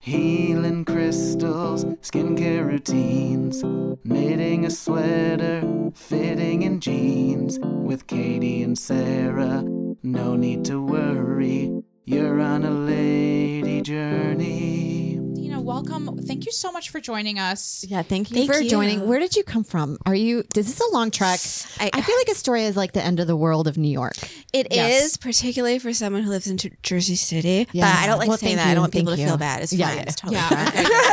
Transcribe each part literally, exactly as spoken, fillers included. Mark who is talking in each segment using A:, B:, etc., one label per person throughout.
A: Healing crystals, skincare routines, knitting a sweater, fitting in jeans. With Katie and Sarah, no need to worry, you're on a lady journey.
B: Dina, welcome. Thank you so much for joining us.
C: Yeah, thank you
D: Thank
C: for
D: you.
C: joining. Where did you come from? Are you, is this a long trek? I, I feel like Astoria is like the end of the world of New York.
D: It
B: Yes.
D: is, particularly for someone who lives in Jer- Jersey City.
C: Yes.
D: But I don't like
C: Well,
D: saying
C: thank
D: that. I
C: you,
D: don't want people
C: thank
D: to
C: you.
D: feel bad. It's
C: Yeah,
D: fine.
C: yeah.
D: It's totally
B: Yeah.
D: fine.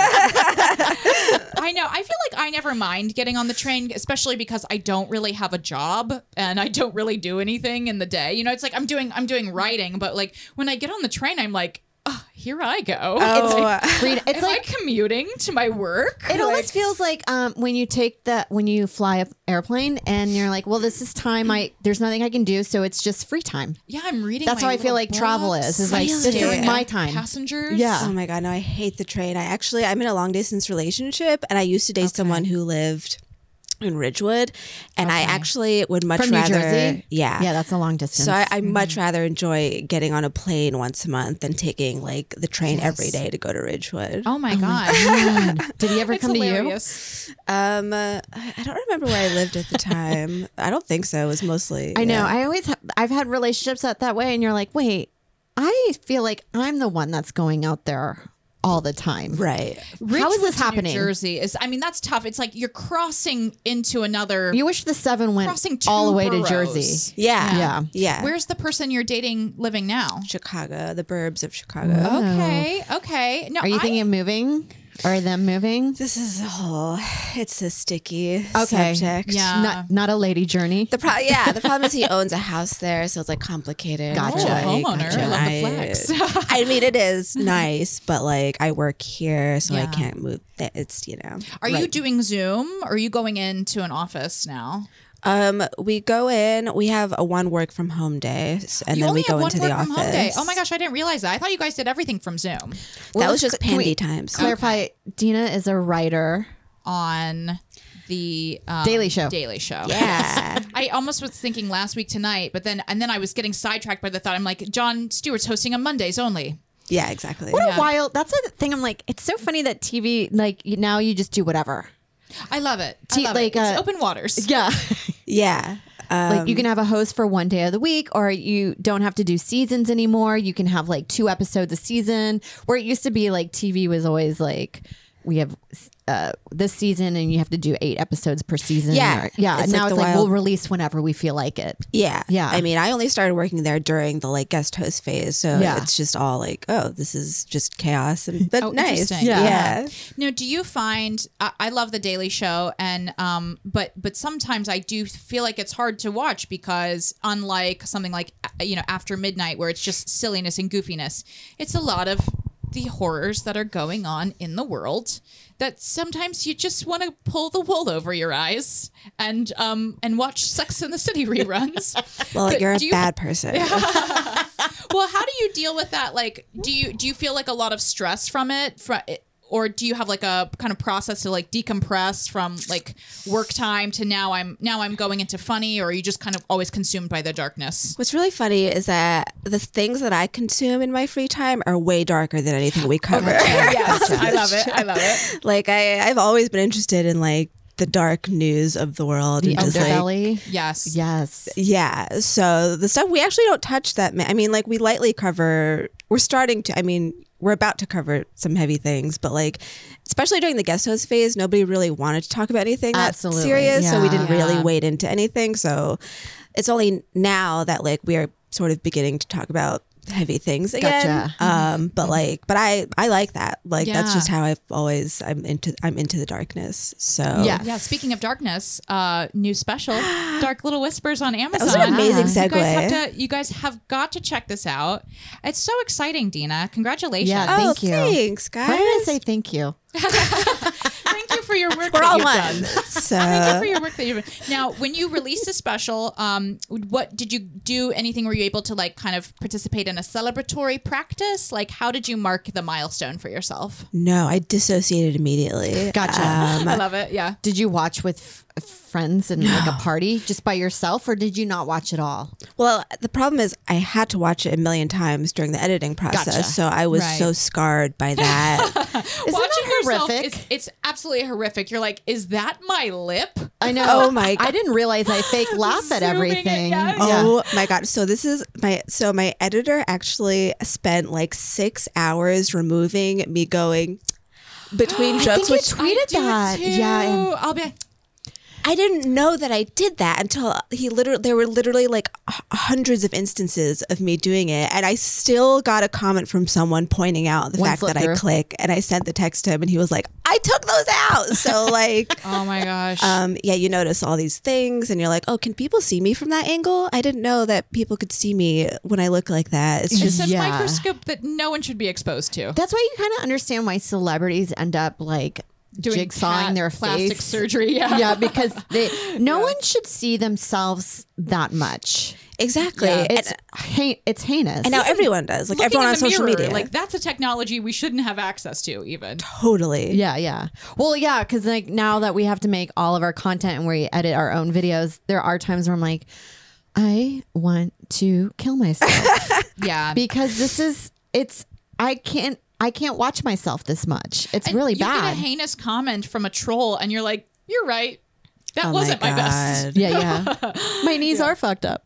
B: I know. I feel like I never mind getting on the train, especially because I don't really have a job and I don't really do anything in the day. You know, it's like I'm doing I'm doing writing, but like when I get on the train, I'm like, oh, here I go.
D: Oh,
B: It's like,
C: Freedom. It's
B: am
C: like,
B: I commuting to my work?
C: it almost feels like um, when you take the, when you fly an airplane and you're like, well, this is time. I, there's nothing I can do. So it's just free time.
B: Yeah, I'm reading.
C: That's
B: my
C: how I feel
B: little
C: like travel
B: books.
C: is. Is like, this
D: Really?
C: is my time.
B: Passengers.
C: Yeah.
D: Oh my God, no, I hate the train. I actually, I'm in a long distance relationship and I used to date someone who lived in Ridgewood and I actually would much
C: From New
D: rather,
C: Jersey?
D: yeah.
C: Yeah, that's a long distance.
D: So I, I much rather enjoy getting on a plane once a month than taking like the train every day to go to Ridgewood.
B: Oh my god.
C: God. Did he ever
B: It's
C: come
B: hilarious.
D: Um, uh, I I don't remember where I lived at the time. I don't think so. It was mostly.
C: to you? I know.
D: yeah.
C: I always, ha- I've had relationships that, that way. And you're like, wait, I feel like I'm the one that's going out there all the time.
D: Right.
C: How is
B: Ridgewood
C: this
B: to New
C: happening?
B: Jersey is. I mean, that's tough. It's like you're crossing into another.
C: You wish the seven went
B: crossing two
C: all the way
B: boroughs.
C: to Jersey.
D: Yeah.
C: Yeah.
D: Yeah.
B: Where's the person you're dating living now?
D: Chicago, the burbs of Chicago.
B: Okay, okay. No,
C: Are you
B: I-
C: thinking of moving? Or them moving?
D: This is a whole, it's a sticky
C: Okay.
D: subject.
B: Yeah.
C: Not not a lady journey.
D: The pro- yeah, the problem is he owns a house there, so it's like complicated.
C: Gotcha.
B: Oh,
D: Like,
B: homeowner.
D: gotcha.
B: I love the
D: I-
B: flex.
D: I mean, it is nice, but like I work here, so I
B: Yeah.
D: can't move. It's, you know.
B: Are you
D: right.
B: doing Zoom or are you going into an office now?
D: Um, we go in. We have a one work from home day, s- and
B: you
D: then
B: only
D: we go
B: have
D: into
B: one
D: the
B: work from
D: office.
B: home day. Oh my gosh, I didn't realize that. I thought you guys did everything from Zoom
D: That
C: Well,
D: was just
C: can we
D: pandy times.
C: Clarify, Dina is a writer.
B: on the um,
C: Daily Show.
B: Daily Show.
D: Yeah.
B: I almost was thinking last week tonight, but then and then I was getting sidetracked by the thought. I'm like, Jon Stewart's hosting on Mondays only.
D: Yeah, exactly.
C: What
B: Yeah.
C: a wild. That's a thing. I'm like, it's so funny that T V, like you- now you just do whatever.
B: I love it. I
C: T-
B: love
C: like,
B: it. It's
C: uh,
B: open waters.
C: Yeah.
D: Yeah. Um,
C: Like you can have a host for one day of the week, or you don't have to do seasons anymore. You can have like two episodes a season, where it used to be like T V was always like, we have uh, this season and you have to do eight episodes per season.
D: Yeah.
C: or- yeah.
D: It's
C: now
D: like
C: it's
D: the
C: like
D: wild-
C: we'll release whenever we feel like it.
D: Yeah.
C: Yeah.
D: I mean, I only started working there during the like guest host phase. So
C: Yeah.
D: it's just all like, oh, this is just chaos and but
B: Oh,
D: nice.
B: interesting.
C: Yeah.
D: Yeah.
B: Now, do you find I, I love the Daily Show, and um, but but sometimes I do feel like it's hard to watch because unlike something like uh, you know After Midnight, where it's just silliness and goofiness, it's a lot of the horrors that are going on in the world that sometimes you just want to pull the wool over your eyes and um and watch Sex and the City reruns.
D: Well,
B: But
D: you're a
B: do you-
D: bad person.
B: Well, how do you deal with that? Like, do you do you feel like a lot of stress from it, Fr- or do you have like a kind of process to like decompress from like work time to now I'm now I'm going into funny, or are you just kind of always consumed by the darkness?
D: What's really funny is that the things that I consume in my free time are way darker than anything we cover.
B: Yes, I love it. I love it.
D: Like I, I've always been interested in like the dark news of the world.
C: The
D: and just, like,
C: underbelly.
B: Yes.
C: Yes.
D: yeah. So the stuff we actually don't touch that. Ma- I mean, like we lightly cover. We're starting to. I mean, we're about to cover some heavy things, but like, especially during the guest host phase, nobody really wanted to talk about anything that
C: Absolutely,
D: serious. So we
C: yeah.
D: didn't really
B: Yeah.
D: wade into anything. So it's only now that like we are sort of beginning to talk about heavy things again.
C: Gotcha.
D: Um, but like, but I I like that. Like that's
B: Yeah.
D: just how I've always I'm into I'm into the darkness. So
C: Yeah.
B: Yeah. Speaking of darkness, uh, new special, Dark Little Whispers on Amazon.
D: was an amazing
B: You guys
D: segue.
B: have to. You guys have got to check this out. It's so exciting, Dina. Congratulations.
C: Yeah,
D: Oh,
C: Thank you.
D: thanks, guys.
C: Why did I say thank you?
B: Thank you for your work.
D: We're
B: that
D: all
B: you've
D: one.
B: done.
D: So
B: Thank you for your work that you've done. Now, when you released the special, um, what did you do? Anything? Were you able to like kind of participate in a celebratory practice? Like, how did you mark the milestone for yourself?
D: no, I dissociated immediately.
C: Gotcha.
D: Um,
B: I love it. Yeah.
C: Did you watch with f- friends and like a party just by yourself, or did you not watch it all?
D: Well, the problem is I had to watch it a million times during the editing process,
C: Gotcha.
D: so I was
B: Right.
D: so scarred by that.
C: Isn't
B: Watching
C: that
B: yourself
C: horrific?
B: is it's absolutely horrific. You're like, is that my lip?
C: I know.
D: Oh my
C: I didn't realize I fake laugh at
B: Zooming it,
C: everything.
B: yeah.
D: Oh my god! So this is my so my editor actually spent like six hours removing me going between
C: I
D: jokes,
C: think you
D: which
C: tweeted
B: I do
C: that.
B: Too.
C: Yeah, and-
B: I'll be.
D: I didn't know that I did that until he literally, there were literally like h- hundreds of instances of me doing it. And I still got a comment from someone pointing out the
C: One
D: fact
C: slip
D: that I
C: through.
D: click, and I sent the text to him and he was like, I took those out. So like,
B: Oh my gosh.
D: um, yeah, you notice all these things and you're like, oh, can people see me from that angle? I didn't know that people could see me when I look like that. It's just,
B: it's a
C: yeah.
B: microscope that no one should be exposed to.
C: That's why you kind of understand why celebrities end up like
B: Doing
C: jigsawing
B: cat
C: their
B: plastic
C: face.
B: surgery. Yeah.
C: Yeah, because they no one should see themselves that much.
D: exactly.
B: Yeah.
D: And,
C: It's ha- it's heinous.
D: and now everyone does, like
B: Looking
D: everyone
B: in
D: on
B: the
D: social
B: mirror,
D: media.
B: like that's a technology we shouldn't have access to even.
D: totally.
C: Yeah, yeah. Well, yeah, because like now that we have to make all of our content and we edit our own videos, there are times where I'm like, I want to kill myself
B: Yeah.
C: because this is it's I can't I can't watch myself this much. It's
B: And
C: really
B: you
C: bad.
B: get a heinous comment from a troll and you're like, you're right. That
D: Oh
B: wasn't my, best.
D: God.
C: yeah, yeah. My knees are fucked up.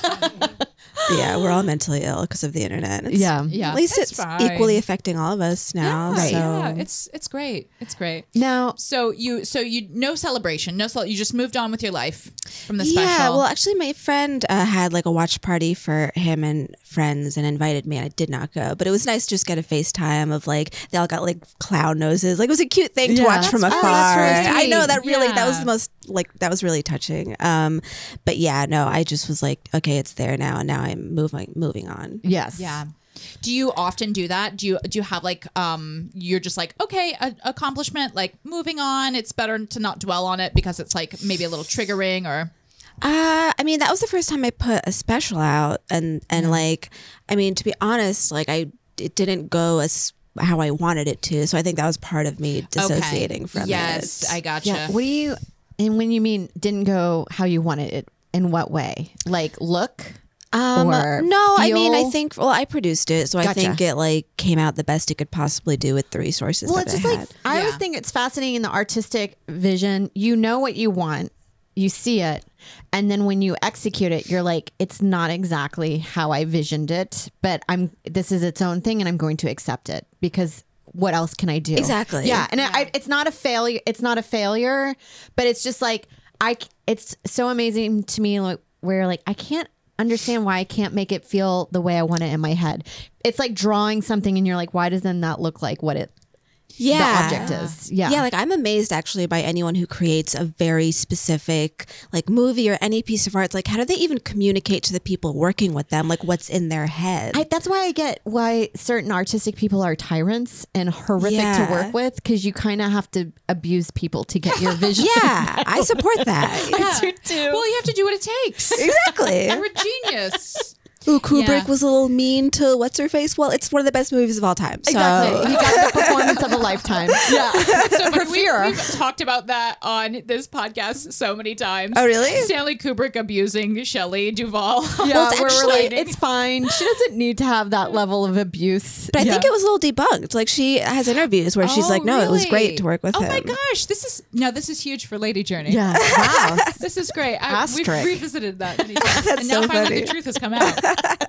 D: Yeah, we're all mentally ill because of the internet. It's,
C: Yeah.
B: Yeah.
D: At least
B: It's
D: it's,
B: fine.
D: equally affecting all of us now.
B: Yeah,
D: So
B: yeah, it's it's great. It's great.
C: Now,
B: So you so you no celebration, no cel- you just moved on with your life from the special.
D: yeah, well, actually, my friend uh, had like a watch party for him and friends and invited me. I did not go, but it was nice to just get a FaceTime of like they all got like clown noses. Like it was a cute thing to
C: Yeah,
D: watch from
C: that's-
D: afar.
C: oh, that's really
D: I know
C: sweet.
D: that really that was
B: Yeah.
D: the most like that was really touching. Um, but yeah, no, I just was like, okay, it's there now, and now I'm moving moving on.
C: yes.
B: Yeah. Do you often do that? Do you do you have like um you're just like, okay, a, accomplishment, like moving on, it's better to not dwell on it because it's like maybe a little triggering or
D: Uh, I mean, that was the first time I put a special out, and and like, I mean, to be honest, like I it didn't go as how I wanted it to, so I think that was part of me dissociating
B: okay.
D: from
B: yes,
D: it.
B: I gotcha.
C: Yeah. What do you and when you mean didn't go how you wanted it, in what way? Like look?
D: Um,
C: or
D: no, I mean, I
C: feel?
D: think well, I produced it, so I
C: Gotcha.
D: think it like came out the best it could possibly do with the resources
C: Well,
D: that
C: it's
D: I
C: just
D: had.
C: like I always
B: Yeah.
C: think it's fascinating in the artistic vision. You know what you want, you see it, and then when you execute it, you're like, it's not exactly how I visioned it, but I'm this is its own thing, and I'm going to accept it because what else can I do?
D: Exactly.
C: Yeah, and I, it's not a failure. It's not a failure, but it's just like I. c- It's so amazing to me, like where like I can't understand why I can't make it feel the way I want it in my head. It's like drawing something, and you're like, why doesn't that look like what it
D: yeah.
C: the object is? Yeah,
D: Yeah, like I'm amazed actually by anyone who creates a very specific like movie or any piece of art. It's like, how do they even communicate to the people working with them, like what's in their head?
C: I, that's why I get why certain artistic people are tyrants and horrific
D: Yeah.
C: to work with, because you kind of have to abuse people to get your vision.
D: yeah, I support that.
B: Yeah. Well, you have to do what it takes.
D: Exactly.
B: You're a genius.
D: Ooh, Kubrick
B: Yeah.
D: was a little mean to what's her face. Well, it's one of the best movies of all time. So.
C: Exactly. He got the performance of a lifetime. Yeah.
B: So
C: Her
B: we,
C: fear.
B: we've talked about that on this podcast so many times.
D: Oh, really?
B: Stanley Kubrick abusing Shelley Duvall.
C: Yeah,
D: Well, it's
C: where we're like,
B: actually-
C: it's fine. She doesn't need to have that level of abuse.
D: But I think
C: Yeah.
D: it was a little debunked. Like she has interviews where she's
B: Oh,
D: like, "No, it was
B: really?
D: great to work with
B: oh
D: him."
B: my gosh, this is now this is huge for Lady Journey.
C: Yeah. Wow.
B: This is great. I, we've
C: Asterisk.
B: revisited that many times.
D: That's
B: and now
D: so
B: finally
D: funny.
B: the truth has come out.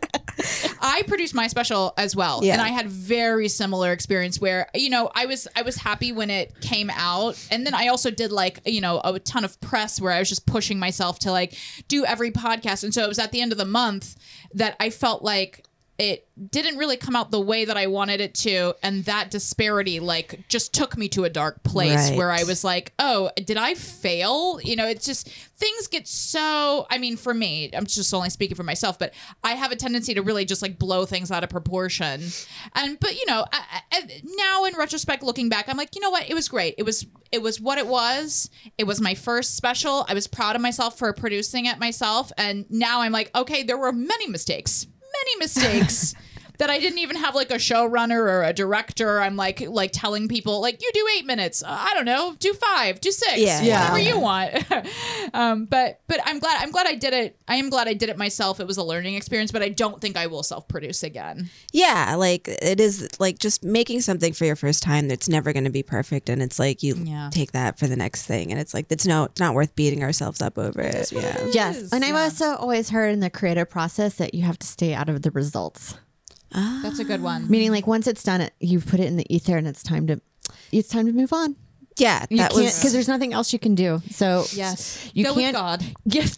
B: I produced my special as well,
D: Yeah.
B: and I had very similar experience where you know I was I was happy when it came out, and then I also did like you know a ton of press where I was just pushing myself to like do every podcast, and so it was at the end of the month that I felt like it didn't really come out the way that I wanted it to, and that disparity like just took me to a dark place
D: Right.
B: where I was like, oh, did I fail? You know, it's just things get so, I mean, for me, I'm just only speaking for myself, but I have a tendency to really just like blow things out of proportion. And, but you know, I, I, now in retrospect, looking back, I'm like, you know what? It was great. It was, it was what it was. It was my first special. I was proud of myself for producing it myself. And now I'm like, okay, there were many mistakes, many mistakes. that I didn't even have like a showrunner or a director. I'm like like telling people like, you do eight minutes. Uh, I don't know, do five, do six,
D: Yeah.
B: whatever
C: Yeah.
B: you want. um, but but I'm glad I'm glad I did it. I am glad I did it myself. It was a learning experience, but I don't think I will self-produce again.
D: Yeah, like it is like just making something for your first time that's never going to be perfect, and it's like you
B: Yeah.
D: take that for the next thing, and it's like it's no, it's not worth beating ourselves up over it. Yeah,
C: Yes.
B: is,
C: And I've
B: yeah.
C: also always heard in the creative process that you have to stay out of the results.
B: That's a good one.
C: Meaning like once it's done, it you've put it in the ether and it's time to it's time to move on.
D: yeah,
C: You
D: that
C: can't
D: was
C: because there's nothing else you can do. So
B: Yes.
C: you
B: Go
C: can't
B: with God.
C: Yes,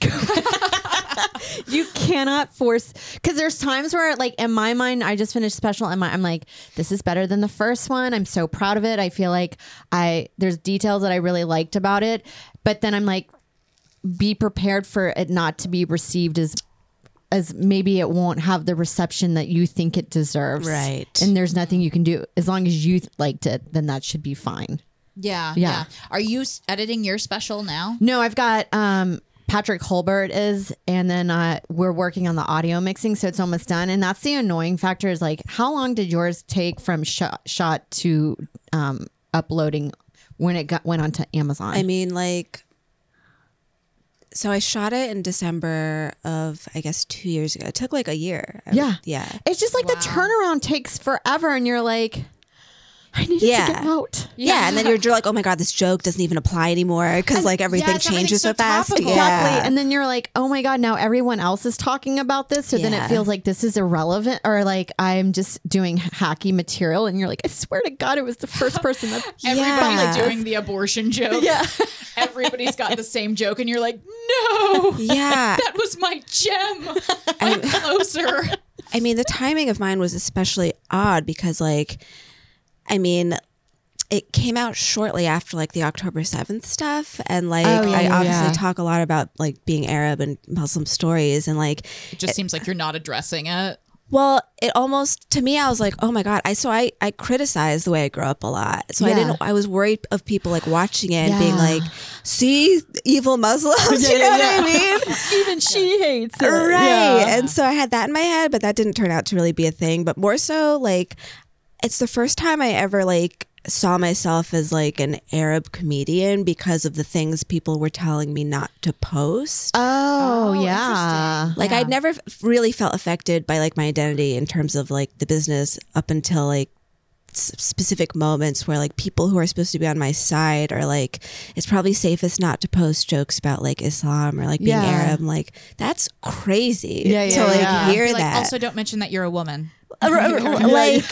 C: you cannot force because there's times where like in my mind I just finished special and my, I'm like this is better than the first one. I'm so proud of it. I feel like I there's details that I really liked about it, but then I'm like be prepared for it not to be received as as maybe it won't have the reception that you think it deserves.
D: Right.
C: And there's nothing you can do as long as you liked it, then that should be fine.
B: Yeah,
C: Yeah.
B: yeah. Are you s- editing your special now?
C: No, I've got um Patrick Holbert is, and then uh, we're working on the audio mixing, so it's almost done. And that's the annoying factor is like, how long did yours take from shot, shot to um, uploading when it got went onto Amazon?
D: I mean, like, so I shot it in December of, I guess, two years ago. It took like a year. I-
C: yeah,
D: yeah.
C: It's just like the turnaround takes forever, and you're like, I need it
D: Yeah.
C: to get out.
D: Yeah, and then you're like, oh my god, this joke doesn't even apply anymore because like everything
B: yes, everything's
D: changes so,
B: so
D: fast.
B: topical.
C: Exactly.
D: Yeah.
C: And then you're like, oh my God, now everyone else is talking about this. So then it
D: Yeah.
C: feels like this is irrelevant or like I'm just doing hacky material. And you're like, I swear to God, it was the first person that
B: Everybody's
D: Yeah.
B: doing the abortion joke.
C: Yeah.
B: Everybody's got the same joke, and you're like, no,
D: Yeah.
B: that was my gem. I'm closer.
D: I mean, the timing of mine was especially odd because, like, I mean, it came out shortly after like the October seventh stuff. And like,
C: Oh, yeah,
D: I
C: yeah,
D: obviously
C: yeah.
D: talk a lot about like being Arab and Muslim stories. And like,
B: It just seems like you're not addressing it.
D: well, it almost, to me, I was like, oh my God. I, so I, I criticized the way I grew up a lot. So I
C: Yeah.
D: didn't, I was worried of people like watching it and being
C: Yeah.
D: like, see, evil Muslims, you know what I mean?
C: Even she hates it.
D: Right. And so I had that in my head, but that didn't turn out to really be a thing. But more so, like, it's the first time I ever, like, saw myself as, like, an Arab comedian because of the things people were telling me not to post.
C: Oh,
B: Oh,
C: yeah.
D: Like,
B: Yeah.
D: I'd never f- really felt affected by, like, my identity in terms of, like, the business up until, like, s- specific moments where like people who are supposed to be on my side are like, it's probably safest not to post jokes about like Islam or like being
C: Yeah.
D: Arab. I'm like, that's crazy
C: Yeah,
D: to
C: yeah,
D: like
C: yeah.
D: hear
B: Be like,
D: that.
B: also, don't mention that you're a woman.
D: like,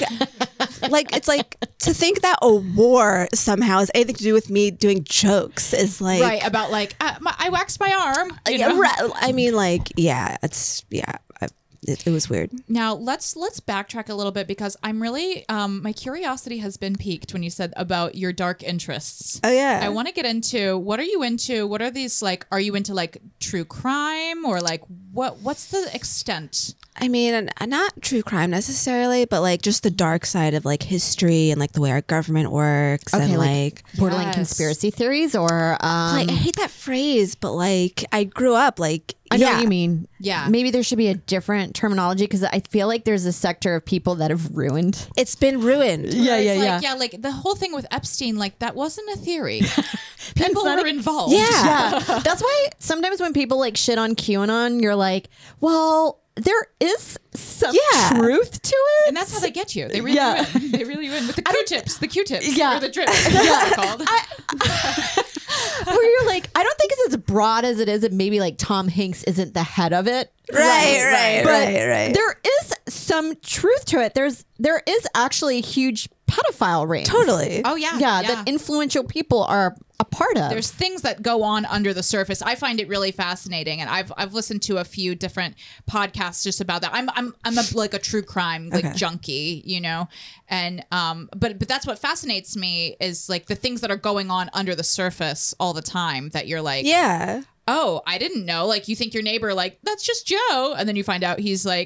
D: like it's like to think that a war somehow has anything to do with me doing jokes is like,
B: Right, about like, uh, my, I waxed my arm. you
D: yeah,
B: know?
D: right. I mean, like, yeah, it's yeah, I, it, it was weird.
B: Now let's let's backtrack a little bit because I'm really um, my curiosity has been piqued when you said about your dark interests.
D: Oh yeah,
B: I want to get into what are you into? What are these like? Are you into like true crime or like what? What's the extent?
D: I mean, and- and not true crime necessarily, but like just the dark side of like history and like the way our government works
C: Okay,
D: and
C: like-
D: like.
C: Borderline
B: Yes.
C: conspiracy theories or um,
D: Like, I hate that phrase, but like I grew up like
C: I know
D: yeah.
C: what you mean.
B: Yeah.
C: Maybe there should be a different terminology because I feel like there's a sector of people that have ruined.
D: It's been ruined.
C: Yeah,
B: It's
C: yeah,
B: like,
C: yeah.
B: yeah, like the whole thing with Epstein, like that wasn't a theory. People
C: not
B: were
C: a-
B: involved.
D: Yeah.
C: Yeah. That's why sometimes when people like shit on QAnon, you're like, well, there is some
D: Yeah.
C: truth to it.
B: And that's how they get you. They really
C: Yeah.
B: win. They really win with the Q-tips. The Q-tips.
C: Yeah.
B: Or the drips. That's what they're called.
C: Where you're like, I don't think it's as broad as it is, and maybe like Tom Hanks isn't the head of it.
D: Right, right,
C: But
D: right, right.
C: There is some truth to it. There's there is actually huge pedophile rings.
D: Totally.
B: Oh yeah.
C: Yeah, that influential people are a part of.
B: There's things that go on under the surface. I find it really fascinating, and I've I've listened to a few different podcasts just about that. I'm I'm I'm a, like a true crime like
D: Okay.
B: junkie, you know, and um, but but that's what fascinates me is like the things that are going on under the surface all the time. That you're like,
D: Yeah.
B: oh, I didn't know. Like you think your neighbor like that's just Joe, and then you find out he's like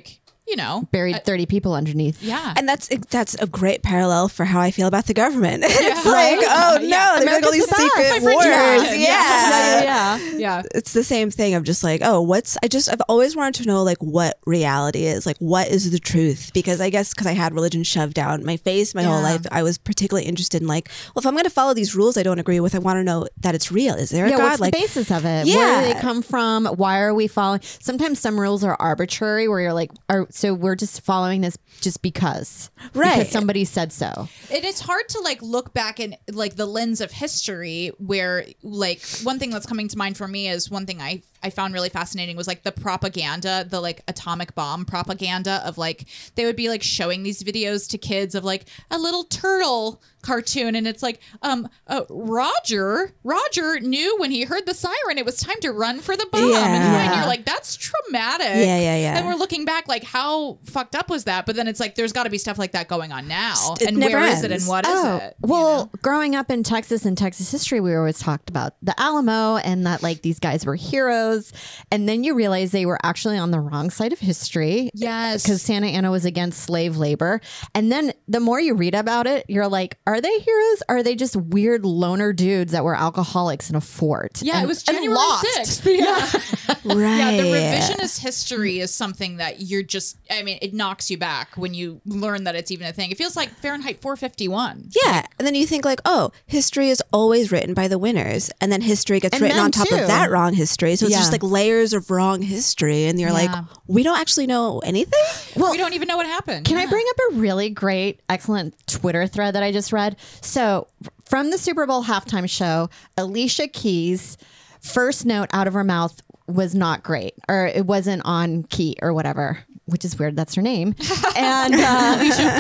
B: you know,
C: Buried
B: uh,
C: thirty people underneath.
B: yeah.
D: And that's that's a great parallel for how I feel about the government. It's
B: Yeah.
D: like,
B: Right?
D: oh no,
B: Yeah.
D: they make all
C: America's
D: these
C: the best.
D: secret
B: My friend
D: wars.
B: Jordan.
D: Yeah.
C: Yeah, yeah, yeah.
B: yeah.
D: It's the same thing of just like, oh, what's I just I've always wanted to know like what reality is, like what is the truth? Because I guess because I had religion shoved down my face my whole
B: Yeah.
D: life, I was particularly interested in like, well, if I'm going to follow these rules I don't agree with, I want to know that it's real. Is there a
C: Yeah,
D: God?
C: what's
D: Like,
C: the basis of it?
D: Yeah.
C: Where do they come from? Why are we following? Sometimes some rules are arbitrary where you're like, are, so we're just following this just because.
D: Right.
C: Because somebody said so.
B: And it's hard to like look back in like the lens of history where like one thing that's coming to mind for me is one thing I I found really fascinating was like the propaganda, the like atomic bomb propaganda of like they would be like showing these videos to kids of like a little turtle cartoon and it's like um uh, Roger Roger knew when he heard the siren it was time to run for the bomb
D: Yeah.
B: and, you're, and
C: Yeah.
B: you're like that's traumatic.
D: Yeah, yeah, yeah.
B: And we're looking back like how fucked up was that? But then it's like there's got to be stuff like that going on now.
D: It
B: And
D: never
B: where is it
D: ends.
B: and what is
C: Oh,
B: it? you
C: well,
B: know?
C: growing up in Texas and Texas history, we always talked about the Alamo and that like these guys were heroes. And then you realize they were actually on the wrong side of history.
B: Yes.
C: Because Santa Ana was against slave labor. And then the more you read about it, you're like, are they heroes? Or are they just weird loner dudes that were alcoholics in a fort?
B: Yeah,
C: and,
B: it was
C: and
B: January
C: lost.
B: sixth. Yeah.
D: right.
B: Yeah, the revisionist history is something that you're just, I mean, it knocks you back when you learn that it's even a thing. It feels like Fahrenheit four fifty-one.
D: Yeah, and then you think like, oh, history is always written by the winners, and then history gets
C: And
D: written
C: men
D: on top
C: too.
D: of that wrong history. So it's
C: Yeah.
D: just like layers of wrong history, and you're like,
B: Yeah.
D: we don't actually know anything.
C: Well,
B: we don't even know what happened.
C: Can I
B: Yeah.
C: bring up a really great, excellent Twitter thread that I just read? So, from the Super Bowl halftime show, Alicia Keys' first note out of her mouth was not great, or it wasn't on key or whatever, which is weird. That's her name. And uh,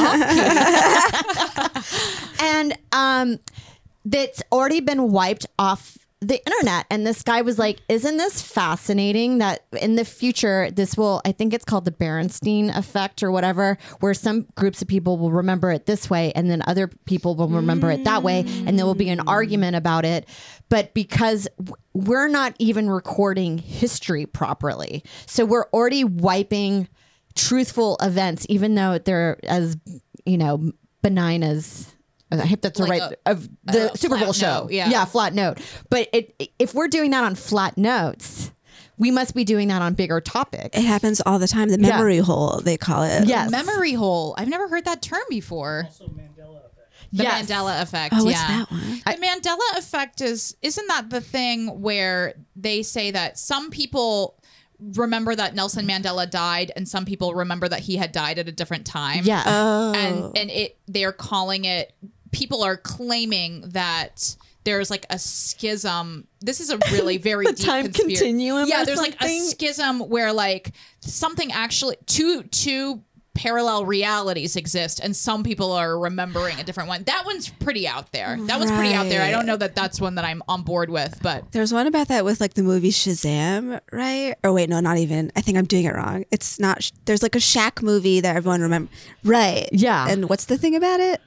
C: and um, that's already been wiped off the internet. And this guy was like, isn't this fascinating that in the future, this will, I think it's called the Berenstein effect or whatever, where some groups of people will remember it this way and then other people will remember it that way. And there will be an argument about it. But because w- we're not even recording history properly, so we're already wiping truthful events, even though they're as, you know, benign as, I hope that's
B: Like
C: the right
B: a-
C: of the
B: a
C: Super
B: flat
C: Bowl show.
B: note, yeah.
C: yeah, flat note. But it, if we're doing that on flat notes, we must be doing that on bigger topics.
D: It happens all the time. The
C: Yeah.
D: memory hole, they call it.
C: Yes.
B: Memory hole. I've never heard that term before.
E: Also Mandela effect.
B: The
C: Yes.
B: Mandela effect.
D: Oh, what's
B: yeah.
D: that one?
B: The Mandela effect is isn't that the thing where they say that some people remember that Nelson Mandela died and some people remember that he had died at a different time.
C: Yeah.
D: Oh,
B: And and it they're calling it people are claiming that there's like a schism. This is a really very
C: The
B: deep
C: time
B: conspiracy.
C: continuum
B: Yeah,
C: or
B: there's like a
C: something?
B: schism where like something actually two two parallel realities exist and some people are remembering a different one. That one's pretty out there. That one's pretty out there. I don't know that that's one that I'm on board with, but
D: there's one about that with like the movie Shazam, right? Or wait, no, not even. I think I'm doing it wrong. It's not. Sh- There's like a Shaq movie that everyone remembers, right?
C: Yeah.
D: And what's the thing about it?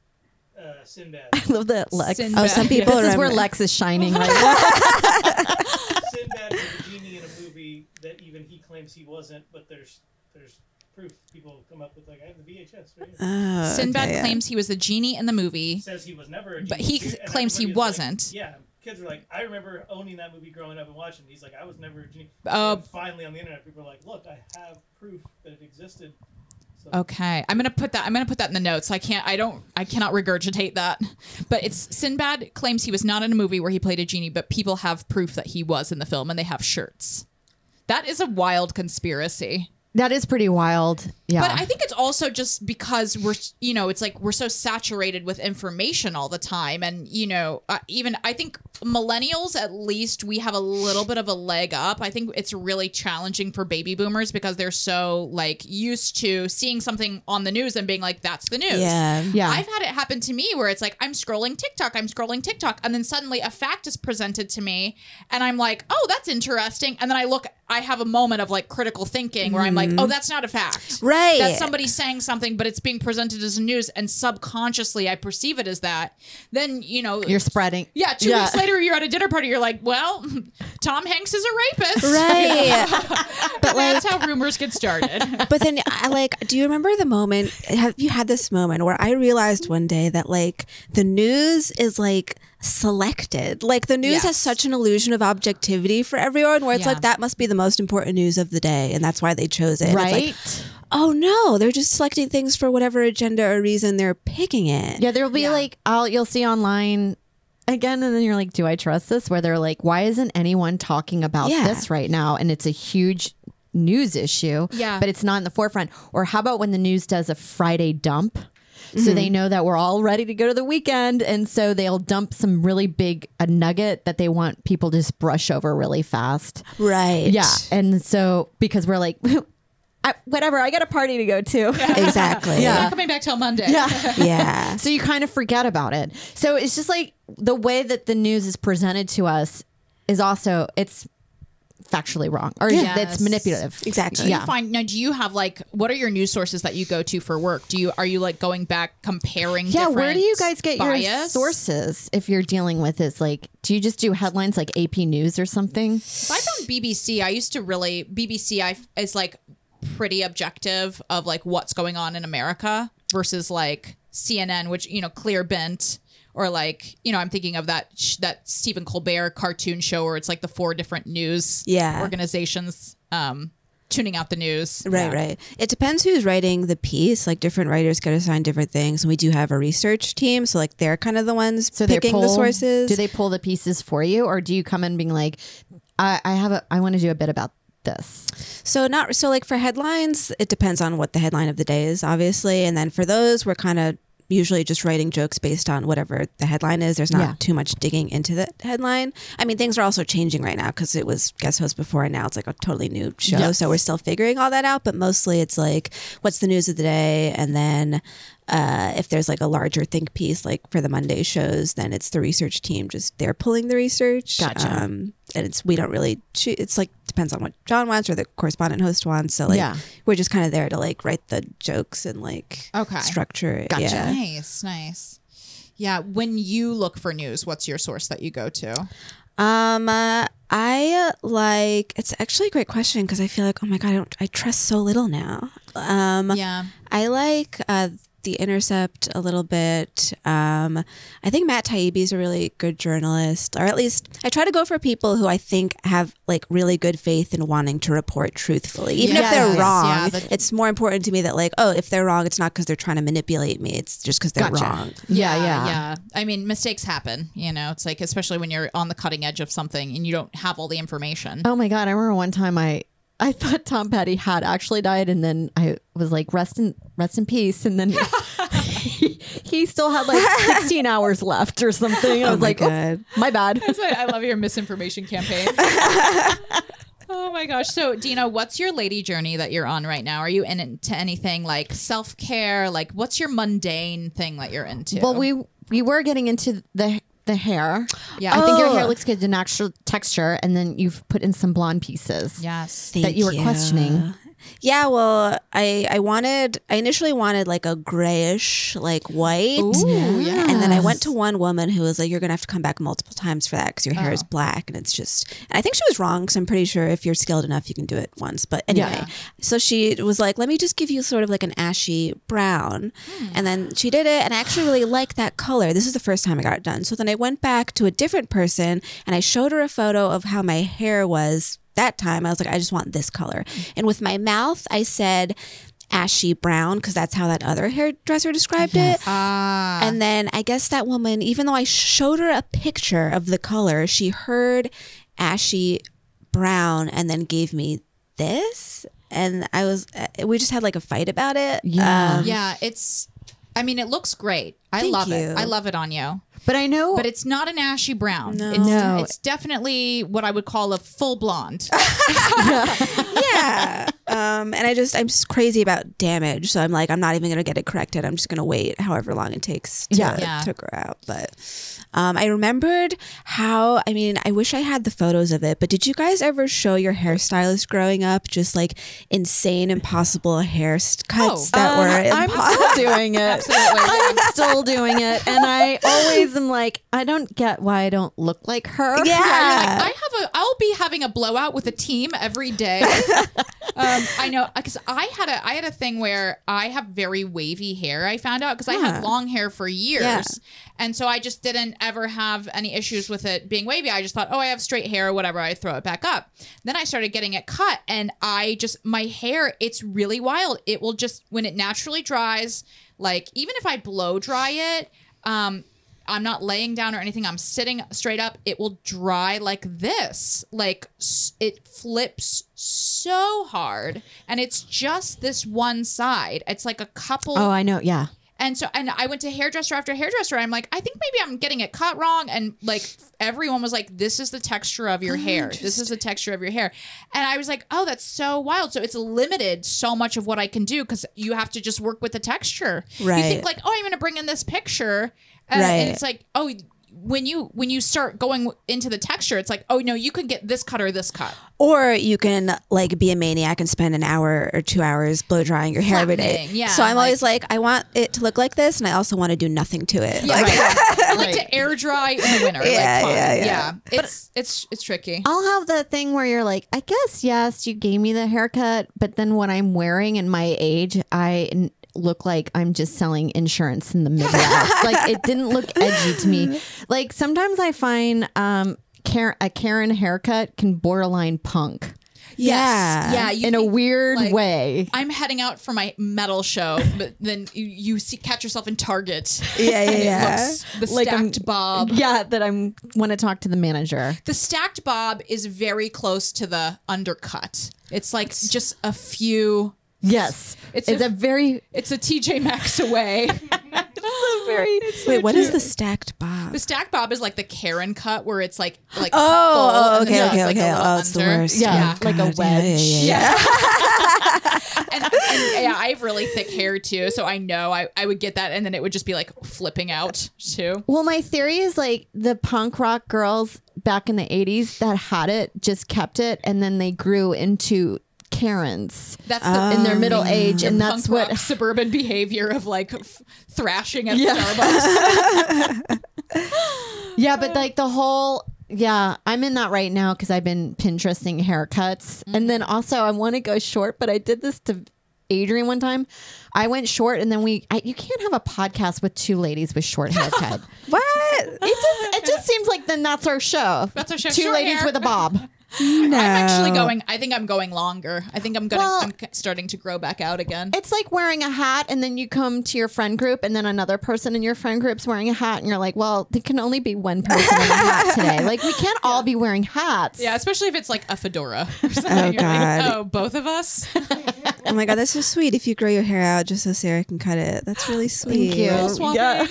E: Uh, Sinbad.
C: I love that Lex.
B: Sinbad.
D: Oh, some people
C: This is where
D: remember.
C: Lex is shining right now.
E: Sinbad was a genie in a movie that even he claims he wasn't, but there's there's proof. People come up with like, I have the V H S right here.
D: Oh,
B: Sinbad
D: okay, yeah.
B: claims he was a genie in the movie.
E: Says he was never a genie.
B: But he
E: And
B: claims he
E: everybody was like-
B: wasn't.
E: yeah, kids are like, I remember owning that movie growing up and watching it. He's like, I was never a genie.
B: Oh.
E: And finally on the internet, people are like, look, I have proof that it existed. So
B: Okay, I'm gonna put that. I'm gonna put that in the notes. I can't. I don't. I cannot regurgitate that. But it's Sinbad claims he was not in a movie where he played a genie, but people have proof that he was in the film, and they have shirts. That is a wild conspiracy.
C: That is pretty wild. Yeah.
B: But I think it's also just because we're, you know, it's like we're so saturated with information all the time. And, you know, uh, even I think millennials, at least, we have a little bit of a leg up. I think it's really challenging for baby boomers because they're so, like, used to seeing something on the news and being like, that's the news.
D: Yeah.
C: Yeah.
B: I've had it happen to me where it's like, I'm scrolling TikTok, I'm scrolling TikTok. And then suddenly a fact is presented to me. And I'm like, oh, that's interesting. And then I look, I have a moment of, like, critical thinking where I'm like, like, oh, that's not a fact.
D: Right.
B: That somebody's saying something, but it's being presented as news, and subconsciously I perceive it as that. Then, you know,
C: You're spreading.
B: yeah, two
C: Yeah.
B: weeks later, you're at a dinner party. You're like, well, Tom Hanks is a rapist.
D: Right.
B: But that's how rumors get started.
D: But then I like, do you remember the moment, have you had this moment where I realized one day that like the news is like selected, like the news
B: Yes.
D: has such an illusion of objectivity for everyone where it's
B: Yeah.
D: like, that must be the most important news of the day. And that's why they chose it. And it's
C: Right?
D: like, oh no, they're just selecting things for whatever agenda or reason they're picking it.
C: Yeah, there'll be
B: Yeah.
C: like, I'll you'll see online again, and then you're like, do I trust this? Where they're like, why isn't anyone talking about
D: Yeah.
C: this right now? And it's a huge news issue,
B: Yeah.
C: but it's not in the forefront. Or how about when the news does a Friday dump? So they know that we're all ready to go to the weekend. And so they'll dump some really big a nugget that they want people to just brush over really fast.
D: Right.
C: Yeah. And so because we're like, I, whatever, I got a party to go to.
D: Exactly.
C: Yeah.
B: I'm not coming back till Monday.
C: Yeah.
D: Yeah.
C: So you kind of forget about it. So it's just like the way that the news is presented to us is also, it's factually wrong or
B: Yes.
C: it's manipulative.
D: Exactly.
B: Do you
C: Yeah.
B: find now? Do you have like what are your news sources that you go to for work? Do you are you like going back comparing?
C: Yeah, where do you
B: different
C: guys get your
B: bias?
C: sources if you're dealing with this? Like, do you just do headlines like A P News or something?
B: So I found B B C. I used to really B B C. I is like pretty objective of like what's going on in America versus like C N N, which you know clear bent. Or like, you know, I'm thinking of that sh- that Stephen Colbert cartoon show where it's like the four different news
D: Yeah.
B: organizations um, tuning out the news.
D: Right, right. It depends who's writing the piece. Like different writers get assigned different things. And we do have a research team. So like they're kind of the ones
C: So they
D: picking
C: pull
D: the sources.
C: Do they pull the pieces for you, or do you come in being like, I, I have a, I want to do a bit about this?
D: So not so like for headlines, it depends on what the headline of the day is, obviously. And then for those, we're kind of usually just writing jokes based on whatever the headline is. There's not
C: Yeah.
D: too much digging into the headline. I mean, things are also changing right now because it was guest host before and now it's like a totally new show.
C: Yes.
D: So we're still figuring all that out. But mostly it's like, what's the news of the day? And then uh, if there's like a larger think piece, like for the Monday shows, then it's the research team. Just they're pulling the research.
C: Gotcha.
D: Um, and it's we don't really. choo- It's like depends on what John wants or the correspondent host wants. So like
C: Yeah.
D: we're just kind of there to like write the jokes and like
B: Okay.
D: structure it.
C: Gotcha.
D: Yeah.
B: Nice, nice. Yeah, when you look for news, what's your source that you go to?
D: Um, uh, I like. It's actually a great question because I feel like, oh my god, I don't. I trust so little now. Um,
B: Yeah.
D: I like uh, The Intercept a little bit. Um, I think Matt Taibbi is a really good journalist, or at least I try to go for people who I think have like really good faith in wanting to report truthfully, even
B: Yes,
D: if they're
B: yes,
D: wrong.
B: yeah, the-
D: it's more important to me that like, oh, if they're wrong, it's not because they're trying to manipulate me. It's just because they're
C: Gotcha.
D: wrong.
C: Yeah, yeah.
B: yeah. I mean, mistakes happen. You know, it's like especially when you're on the cutting edge of something and you don't have all the information.
C: Oh my god! I remember one time I I thought Tom Petty had actually died, and then I was like, rest in rest in peace, and then he, he still had like sixteen hours left or something. I was
D: my
C: like, oh,
D: God.
C: my bad.
B: That's why I love your misinformation campaign. Oh my gosh. So, Dina, what's your lady journey that you're on right now? Are you in into anything like self care? Like, what's your mundane thing that you're into?
C: Well, we we were getting into the the hair.
B: Yeah.
C: I think your
D: Oh.
C: hair looks good in actual texture, and then you've put in some blonde pieces.
B: yes.
C: That
D: Thank
C: you were questioning.
D: Yeah, well, I I wanted I initially wanted like a grayish like white.
B: Ooh, yeah.
D: And then I went to one woman who was like, "You're gonna have to come back multiple times for that because your hair is
B: Oh.
D: black." And it's just, and I think she was wrong because I'm pretty sure if you're skilled enough, you can do it once. But anyway,
C: Yeah.
D: so she was like, "Let me just give you sort of like an ashy brown,"
B: Hmm.
D: and then she did it, and I actually really liked that color. This is the first time I got it done. So then I went back to a different person and I showed her a photo of how my hair was. That time I was like, I just want this color. And with my mouth, I said ashy brown because that's how that other hairdresser described it.
B: Ah.
D: And then I guess that woman, even though I showed her a picture of the color, she heard ashy brown and then gave me this. And I was, uh, we just had like a fight about it.
C: Yeah.
D: Um,
B: yeah, it's. I mean, it looks great. I
D: Thank
B: love
D: you.
B: it. I love it on you.
C: But I know,
B: But it's not an ashy brown.
D: No.
B: It's,
C: No.
B: it's definitely what I would call a full blonde.
D: Yeah. Um, and I just I'm just crazy about damage, so I'm like I'm not even gonna get it corrected. I'm just gonna wait however long it takes to,
C: Yeah.
B: Yeah.
D: to grow out. But um, I remembered how I mean I wish I had the photos of it. But did you guys ever show your hairstylist growing up just like insane, impossible hair st- cuts
B: Oh.
D: that
C: Uh,
D: were
C: I'm
D: impossible?
C: still doing it.
B: Absolutely.
C: I'm still doing it, and I always am like, I don't get why I don't look like her.
D: Yeah.
B: I have a. I'll be having a blowout with a team every day. um, I know because I had a. I had a thing where I have very wavy hair. I found out because I had
D: Huh.
B: long hair for years,
D: Yeah.
B: and so I just didn't ever have any issues with it being wavy. I just thought, oh, I have straight hair, whatever. I throw it back up. Then I started getting it cut, and I just my hair. It's really wild. It will just when it naturally dries. Like even if I blow dry it. Um, I'm not laying down or anything. I'm sitting straight up. It will dry like this. Like s- it flips so hard. And it's just this one side. It's like a couple.
C: Oh, I know. Yeah.
B: And so, and I went to hairdresser after hairdresser. I'm like, I think maybe I'm getting it cut wrong. And like everyone was like, this is the texture of your hair. This is the texture of your hair. And I was like, oh, that's so wild. So it's limited so much of what I can do because you have to just work with the texture. You
D: Right.
B: think like, oh, I'm going to bring in this picture. And,
D: Right.
B: and it's like, oh, when you when you start going into the texture, it's like, oh no, you could get this cut or this cut.
D: Or you can like be a maniac and spend an hour or two hours blow drying your hair every day.
B: Flattening, yeah,
D: so I'm
B: like-
D: always like, I want it to look like this, and I also want to do nothing to it.
B: Yeah,
D: Like,
B: right. like to air dry in the winter.
D: Yeah,
B: like, fine.
D: yeah, yeah.
B: It's it's it's tricky.
C: I'll have the thing where you're like, I guess, yes, you gave me the haircut, but then what I'm wearing and my age, I n- look like I'm just selling insurance in the Midwest. Like it didn't look edgy to me. Like sometimes I find um, Karen, a Karen haircut can borderline punk
D: yeah.
B: Yeah, you
C: in a
B: think,
C: weird
B: like,
C: way.
B: I'm heading out for my metal show, but then you, you see catch yourself in Target.
D: Yeah, yeah,
B: And it
D: yeah.
B: looks- the
C: Like I'm-
B: stacked bob.
C: Yeah, that I'm want to talk to the manager.
B: The stacked bob is very close to the undercut. It's like just a few.
C: Yes,
B: It's
C: it's,
B: a-
C: a, very,
B: It's a T J Maxx away.
C: very.
D: Wait, what is the stacked bob?
B: The stacked bob is like the Karen cut where it's like like
D: Oh,
B: full
D: oh,
B: and then
D: okay,
B: it's
D: okay,
B: like a
D: okay.
B: little
D: Oh, it's the
B: under.
D: worst.
C: Yeah,
D: Oh,
C: like a
D: God.
C: wedge.
D: Yeah, yeah, yeah.
B: Yeah. and, and yeah, I have really thick hair too, so I know I, I would get that, and then it would just be like flipping out too.
C: Well, my theory is like the punk rock girls back in the eighties that had it just kept it, and then they grew into Karens
B: That's the,
C: in their middle age, and
B: punk
C: that's what.
B: rock suburban behavior of like f- thrashing at
C: Yeah.
B: Starbucks.
C: Yeah, but like the whole. Yeah, I'm in that right now because I've been Pinteresting haircuts, and then also I want to go short, but I did this to Adrian one time. I went short, and then we. I, you can't have a podcast with two ladies with short haircut.
D: What?
C: It just it just seems like then that's our show.
B: That's our show.
C: Two
B: Short
C: ladies
B: hair.
C: with a bob.
B: I'm actually going. I think I'm going longer. I think I'm going.
C: Well-
B: I'm c- starting to grow back out again.
C: It's like wearing a hat, and then you come to your friend group, and then another person in your friend group's wearing a hat, and you're like, "Well, there can only be one person in a hat today. Like, we can't all be wearing hats."
B: Yeah, especially if it's like a fedora. Or something.
D: Oh,
B: You're
D: God.
B: Like, oh, both of us.
D: Oh my God, that's so sweet. If you grow your hair out just so Sarah can cut it, that's really sweet.
C: Thank you.
B: Swapping
C: Yeah.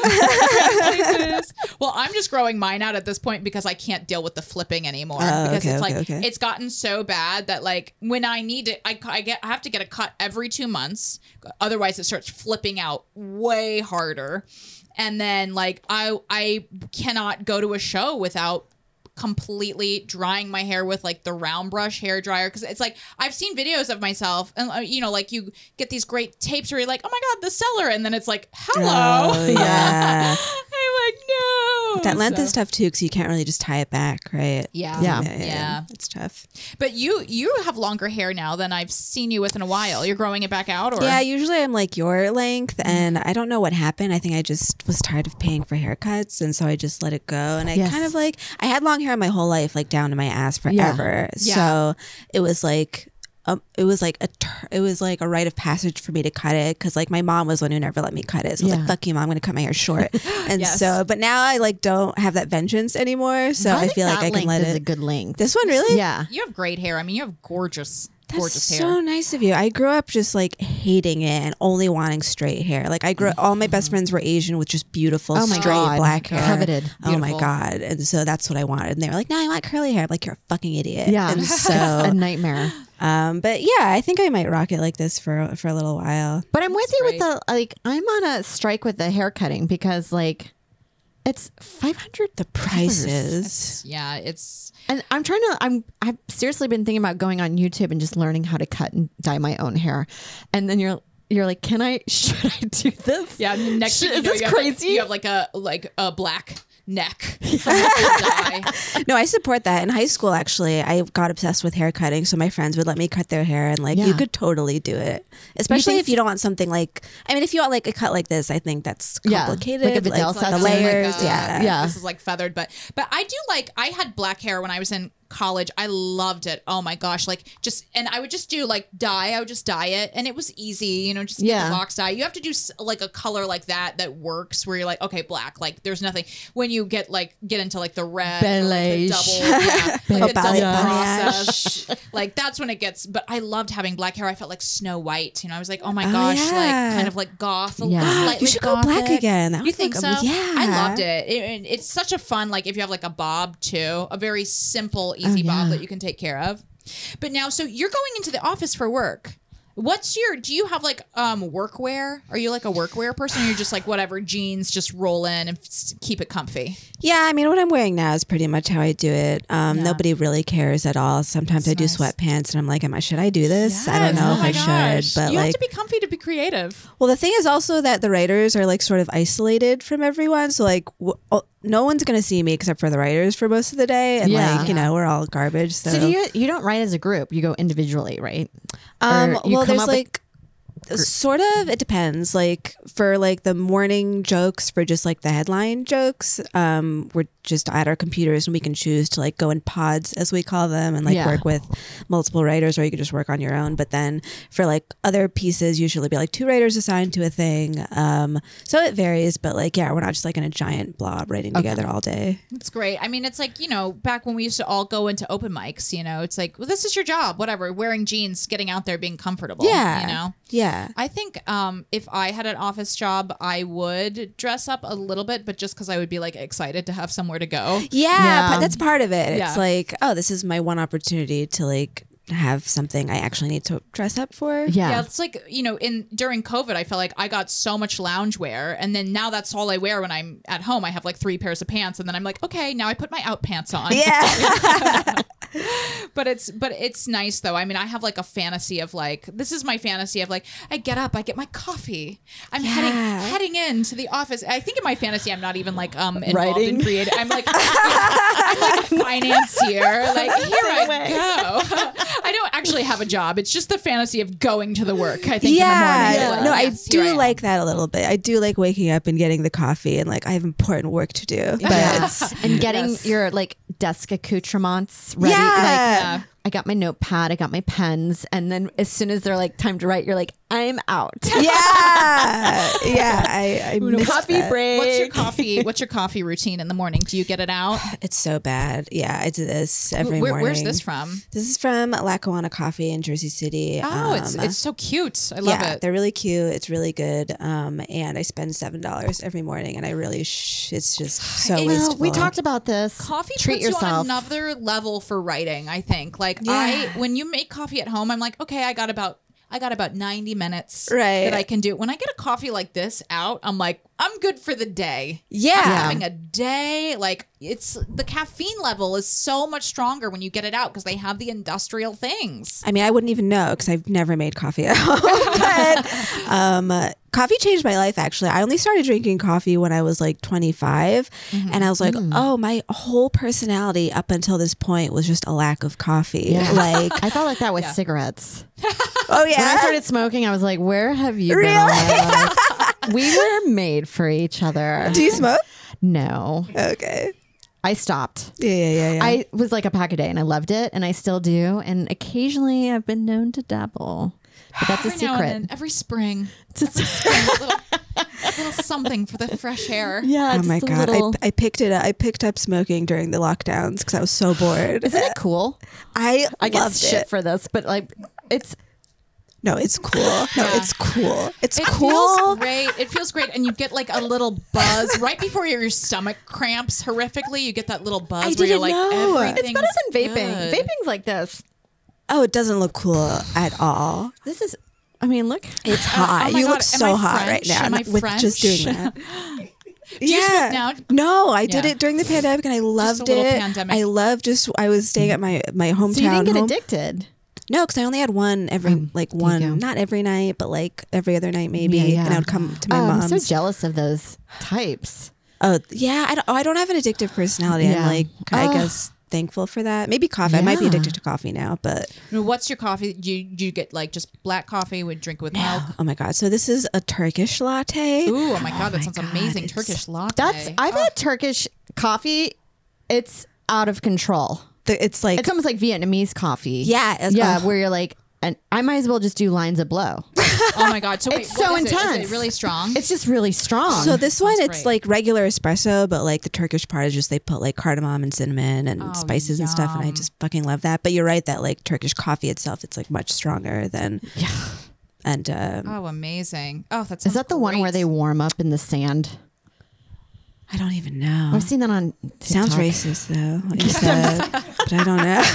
B: places. Well, I'm just growing mine out at this point because I can't deal with the flipping anymore.
D: Oh,
B: because
D: okay,
B: it's
D: okay,
B: like
D: okay.
B: it's gotten so bad that like when I need it, I, I get I have to get a cut every two months. Otherwise, it starts flipping out way harder. And then like I I cannot go to a show without completely drying my hair with like the round brush hair dryer because it's like I've seen videos of myself and uh, you know like you get these great tapes where you're like, oh my God, the seller, and then it's like, hello.
D: Oh, yeah.
B: I'm like, no.
D: That length
B: So-
D: is tough too because you can't really just tie it back, right?
B: Yeah.
C: Yeah.
B: Yeah.
D: It's tough.
B: But you you have longer hair now than I've seen you with in a while. You're growing it back out, or
D: Yeah, usually I'm like your length, and I don't know what happened. I think I just was tired of paying for haircuts, and so I just let it go. And I
C: Yes.
D: kind of like I had long hair my whole life, like down to my ass forever.
B: Yeah.
D: So it was like. Um, it was like a tur- it was like a rite of passage for me to cut it because like my mom was one who never let me cut it. So I was
C: Yeah.
D: like, "Fuck you, mom! I'm gonna cut my hair short." And
B: Yes.
D: so, but now I like don't have that vengeance anymore. So I,
C: think
D: feel like
C: that
D: I can
C: length
D: let
C: is
D: it.
C: a good length.
D: This one really?
C: Yeah.
B: you have great hair. I mean, you have gorgeous. gorgeous
D: That's
B: hair.
D: so nice of you. I grew up just like hating it and only wanting straight hair. Like I grew all my best friends were Asian with just beautiful
C: Oh my
D: straight
C: God.
D: black hair.
C: Coveted.
D: Oh my
B: Beautiful.
D: God. And so that's what I wanted. And they were like, no, I want curly hair. I'm like, you're a fucking idiot.
C: Yeah.
D: And
C: It's
D: so
C: a nightmare.
D: um but yeah, I think I might rock it like this for for a little while.
C: But I'm with you with
B: great.
C: the like I'm on a strike with the hair cutting because like it's five hundred
D: The prices.
B: Yeah, it's
C: and I'm trying to I'm I've seriously been thinking about going on YouTube and just learning how to cut and dye my own hair. And then you're you're like, can I should I do this?
B: yeah. and Next thing you
C: Is
B: know,
C: this
B: you have, like,
C: crazy?
B: you have like a like a black neck. from the dye.
D: No, I support that. In high school, actually, I got obsessed with hair cutting. So my friends would let me cut their hair, and like
C: Yeah.
D: you could totally do it. Especially
C: think
D: if you don't want something like, I mean, if you want like a cut like this, I think that's
C: Yeah,
D: complicated.
C: like a Vidal
D: the
C: session.
D: layers,
B: Like, uh,
D: yeah.
C: Yeah.
B: This is like feathered, but but I do like. I had black hair when I was in college. I loved it. Oh my gosh, like just and I would just do like dye. I would just dye it, and it was easy. You know, just get
C: Yeah.
B: the box dye. You have to do s- like a color like that that works. Where you're like, okay, black. Like there's nothing. When you get like get into like the red, or, like, the
C: Beige.
B: double, yeah, like
D: Oh,
B: the double
D: balayage.
B: process. Like that's when it gets. But I loved having black hair. I felt like Snow White. You know, I was like, oh my
D: Oh,
B: gosh,
D: yeah.
B: like kind of like goth. a-
C: Yeah.
B: slightly
D: You should go black
B: gothic.
D: again. That
B: You
D: would
B: think
D: look
B: so?
D: am- yeah.
B: I loved it. It- it- It's such a fun, like if you have like a bob too, a very simple, easy
C: Oh,
B: bob
C: yeah.
B: that you can take care of. But now, so you're going into the office for work. What's your? Do you have like um workwear? Are you like a workwear person? Or you're just like whatever jeans, just roll in and s- keep it comfy.
D: Yeah, I mean, what I'm wearing now is pretty much how I do it. Um,
B: Yeah.
D: Nobody really cares at all. Sometimes I do
B: nice.
D: sweatpants, and I'm like, am I? Should I do this? I don't
B: Yes.
D: know
B: Oh
D: if
B: my
D: I
B: gosh.
D: should, but
B: you
D: like,
B: have to be comfy to be creative.
D: well, the thing is also that the writers are like sort of isolated from everyone. So like, w- oh, no one's gonna see me except for the writers for most of the day, and
C: Yeah.
D: like, you know, we're all garbage. So,
C: So do you you don't write as a group, you go individually, right?
D: um,
C: Or you
D: well,
C: come
D: there's
C: up with-
D: like. Sort of, it depends. Like for like the morning jokes, for just like the headline jokes, um, we're just at our computers and we can choose to like go in pods, as we call them, and like
C: Yeah.
D: work with multiple writers, or you can just work on your own. But then for like other pieces, usually be like two writers assigned to a thing. Um, so it varies, but like yeah, we're not just like in a giant blob writing together all day.
B: It's great. I mean, it's like, you know, back when we used to all go into open mics, you know, it's like, well, this is your job, whatever, wearing jeans, getting out there, being comfortable.
D: Yeah,
B: You know?
D: yeah.
B: I think um, if I had an office job, I would dress up a little bit, but just because I would be like excited to have somewhere to go.
D: Yeah,
C: Yeah.
D: but that's part of it.
B: Yeah.
D: It's like, oh, this is my one opportunity to like have something I actually need to dress up for.
C: Yeah.
B: Yeah, it's like, you know, in during COVID, I felt like I got so much loungewear, and then now that's all I wear when I'm at home. I have like three pairs of pants, and then I'm like, okay, now I put my out pants on.
D: Yeah.
B: But it's but it's nice though. I mean, I have like a fantasy of like this is my fantasy of like I get up, I get my coffee, I'm heading heading into the office. I think in my fantasy, I'm not even like um involved
C: Writing.
B: in creative. I'm like I'm like a financier. Like here I go. I don't actually have a job. It's just the fantasy of going to the work. I think
D: yeah.
B: in the morning.
D: No, I
B: Yes, here
D: do
B: am.
D: like that a little bit. I do like waking up and getting the coffee and like I have important work to do. But
C: Yeah.
D: it's
C: and getting
B: Yes.
C: your like desk accoutrements ready.
D: Yeah.
C: Like I got my notepad, I got my pens, and then as soon as they're like time to write, you're like, I'm out.
D: yeah. Yeah. I, I miss
C: Coffee
D: that.
C: break.
B: What's your coffee? What's your coffee routine in the morning? Do you get it out?
D: It's so bad. Yeah, I do this every
B: Where,
D: morning.
B: where's this from?
D: This is from Lackawanna Coffee in Jersey City.
B: Oh, it's
D: Um,
B: it's so cute. I love
D: yeah,
B: it.
D: they're really cute. It's really good. Um, and I spend seven dollars every morning, and I really, sh- it's just so
B: It-
D: wasteful.
C: We talked about this.
B: Coffee
C: Treat
B: puts you
C: yourself.
B: on another level for writing, I think. Like
D: Yeah.
B: I when you make coffee at home, I'm like, okay, I got about I got about ninety minutes
D: Right.
B: that I can do. When I get a coffee like this out, I'm like, I'm good for the day.
D: Yeah.
B: I'm having a day. Like it's the caffeine level is so much stronger when you get it out because they have the industrial things.
D: I mean, I wouldn't even know because I've never made coffee at home. but um, uh, coffee changed my life, actually. I only started drinking coffee when I was like twenty-five. And I was like, oh, my whole personality up until this point was just a lack of coffee.
C: Yeah.
D: Like,
C: I felt like that with cigarettes.
D: oh, yeah.
C: When I started smoking, I was like, where have you been all my life? We were made for each other.
D: Do you smoke?
C: No.
D: Okay.
C: I stopped.
D: Yeah, yeah, yeah, yeah.
C: I was like a pack a day and I loved it and I still do. And occasionally I've been known to dabble. But that's a
B: Every now and
C: secret.
B: then, every spring,
C: It's a secret.
B: a little, a little something for the fresh air.
C: Yeah.
D: Oh
C: just
D: my
C: a
D: god!
C: little-
D: I, I picked it. Up, I picked up smoking during the lockdowns because I was so bored.
C: Isn't it cool?
D: I
C: I get
D: loved
C: shit
D: it.
C: for this, but like It's
D: No, it's cool. No,
B: Yeah.
D: it's cool. It's
B: It
D: cool.
B: feels great. It feels great, and you get like a little buzz right before your stomach cramps horrifically. You get that little buzz
D: I
B: where you're
D: didn't
B: like,
D: know. It's
B: everything's
C: better than vaping.
B: good.
C: Vaping's like this.
D: Oh, it doesn't look cool at all.
C: This is. I mean, look.
D: It's hot.
B: oh my
D: you
B: God,
D: look
B: am
D: so
B: I
D: hot
B: French?
D: right now
B: Am I
D: with just doing
B: French?
D: that.
B: Do you smoke now?
D: No, I did
B: Yeah.
D: it during the pandemic, and I loved
B: little
D: it.
B: pandemic.
D: I loved just. I was staying at my my hometown.
C: So you didn't get
D: home.
C: addicted.
D: No, because I only had one every like
C: you
D: one,
C: go.
D: not every night, but like every other night maybe.
C: Yeah, yeah.
D: And I would come to my
C: Oh, I'm
D: mom's.
C: so jealous of those types.
D: Oh yeah, I don't. Oh, I don't have an addictive personality.
C: Yeah.
D: I'm like, I
C: Oh.
D: guess thankful for that. Maybe coffee. I might be
C: Yeah.
D: addicted to coffee now, but
B: What's your coffee? Do you, do you get like just black coffee? Would drink it with milk?
D: oh my god. So this is a Turkish latte.
B: Ooh, oh my god, that sounds
D: God,
B: amazing.
D: it's-
B: Turkish latte.
C: That's I've had Turkish coffee. It's out of control.
D: The- It's like
C: It's almost like Vietnamese coffee.
D: Yeah, it's-
C: yeah,
D: oh.
C: where you're like, and I might as well just do lines of blow.
B: Oh my god, so wait,
C: It's
B: what
C: so
B: is it? Is it
C: intense.
B: really strong?
C: It's just really strong.
D: So this one,
B: Sounds
D: it's
B: great.
D: like regular espresso, but like the Turkish part is just they put like cardamom and cinnamon and
B: Oh,
D: spices and stuff, and I
B: yum.
D: just fucking love that. But you're right that like Turkish coffee itself, it's like much stronger than yeah. And um,
B: oh, amazing. Oh, that's
C: is that the one where they warm up in the sand?
D: I don't even know.
C: I've seen that on TikTok.
D: Sounds racist though, what you said, but I don't know.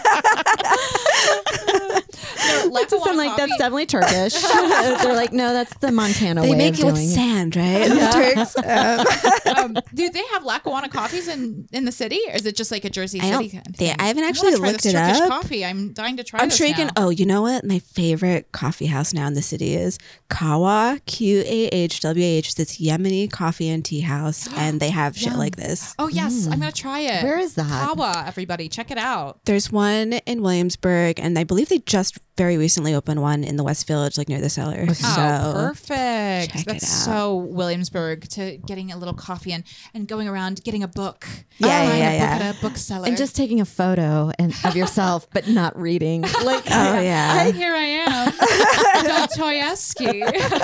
C: So I'm like, that's definitely Turkish. They're like, no, that's the Montana
D: They
C: way
D: make
C: of
D: it
C: doing
D: with
C: it.
D: sand, right? The Turks. Um,
B: um, do they have Lackawanna coffees in, in the city, or is it just like a Jersey
D: I
B: City
D: don't-
B: kind of
D: they-
B: thing?
D: I haven't
B: wanna
D: actually
B: try
D: looked
B: this
D: it
B: Turkish
D: up.
B: coffee. I'm dying to try.
D: I'm
B: this
D: sure you can.
B: now.
D: Oh, you know what? My favorite coffee house now in the city is Kawa, Q A H W H. It's this Yemeni coffee and tea house, and they have shit like this.
B: Oh yes, I'm gonna try it.
C: Where is that?
B: Kawa, everybody, check it out.
D: There's one in Williamsburg, and I believe they just very recently opened one in the West Village, like near the cellar. So
B: Oh, perfect.
D: check
B: That's
D: it out.
B: so Williamsburg to getting a little coffee and, and going around getting a book.
D: Yeah, yeah,
B: Buying
D: yeah,
B: a book
D: yeah.
B: at a bookseller.
C: And just taking a photo and of yourself, but not reading. Like,
D: oh yeah.
B: here I am, Dostoevsky.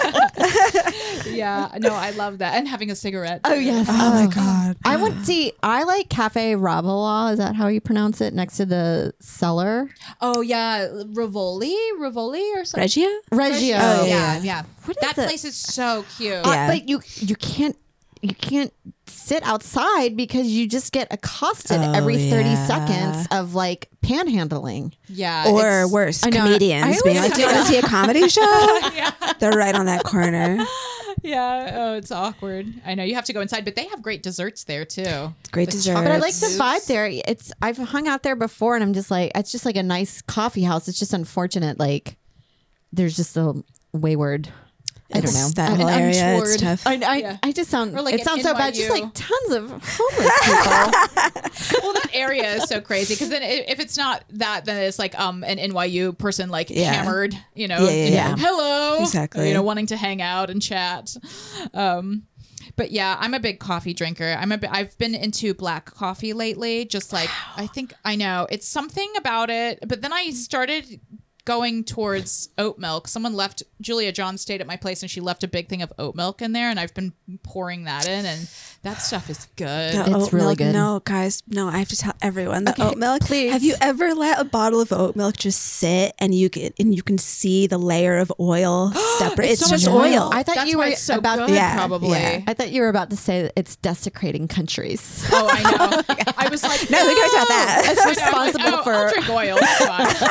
B: Yeah, no, I love that, and having a cigarette.
C: oh yes.
D: Oh my god.
C: I went see. I like Cafe Ravela. Is that how you pronounce it? Next to the cellar,
B: Oh yeah, Rivoli, Rivoli or something.
D: Regia?
C: Reggio.
D: Oh,
B: yeah,
D: yeah.
B: yeah.
C: What is
B: That
C: it?
B: place is so cute.
C: Uh,
D: Yeah.
C: but you you can't you can't sit outside because you just get accosted
D: Oh,
C: every thirty
D: yeah.
C: seconds of like panhandling.
B: Yeah,
D: Or
B: it's-
D: worse,
C: I know, I
D: comedians being
C: always
D: like, "Do you want to see a comedy show?" They're right on that corner.
B: Yeah, oh, it's awkward. I know you have to go inside, but they have great desserts there too.
D: Great
B: The
D: desserts.
B: chocolate
C: But I like the
B: mousse.
C: vibe there. It's I've hung out there before, and I'm just like, it's just like a nice coffee house. It's just unfortunate, like there's just a wayward. I don't
D: It's
C: know.
D: that
B: An
D: whole area. It's
B: untoward-
D: tough.
C: I, I,
B: Yeah.
C: I just sound.
B: Or like
C: it
B: an
C: sounds so bad. Just
B: N Y
C: like
B: U.
C: tons of homeless people.
B: Well, that area is so crazy because then i- if it's not that, then it's like um an N Y U person like
D: Yeah.
B: hammered, you know,
D: Yeah, yeah,
B: and,
D: yeah.
B: hello,
D: Exactly.
B: you know, wanting to hang out and chat. Um, but yeah, I'm a big coffee drinker. I'm a bi- I've been into black coffee lately. Just like I think I know it's something about it, but then I started going towards oat milk. Someone left, Julia John stayed at my place and she left a big thing of oat milk in there, and I've been pouring that in, and that stuff is good.
D: The
C: It's
D: oat
C: really
D: milk.
C: good.
D: No, guys, no. I have to tell everyone the
C: Okay,
D: oat milk.
C: please.
D: Have you ever let a bottle of oat milk just sit and you can and you can see the layer of oil separate? It's,
B: so
D: just
B: much
D: oil.
B: oil.
C: I thought
B: That's
C: you
B: why
C: were
B: it's so
C: about.
B: good,
D: Yeah,
B: probably.
D: yeah.
C: I thought you were about to say that it's desecrating countries.
B: Oh, I know. I was like,
D: No, who cares about that?
C: It's
B: I know,
C: responsible
B: like, oh,
C: for.
B: I'll drink oil. It's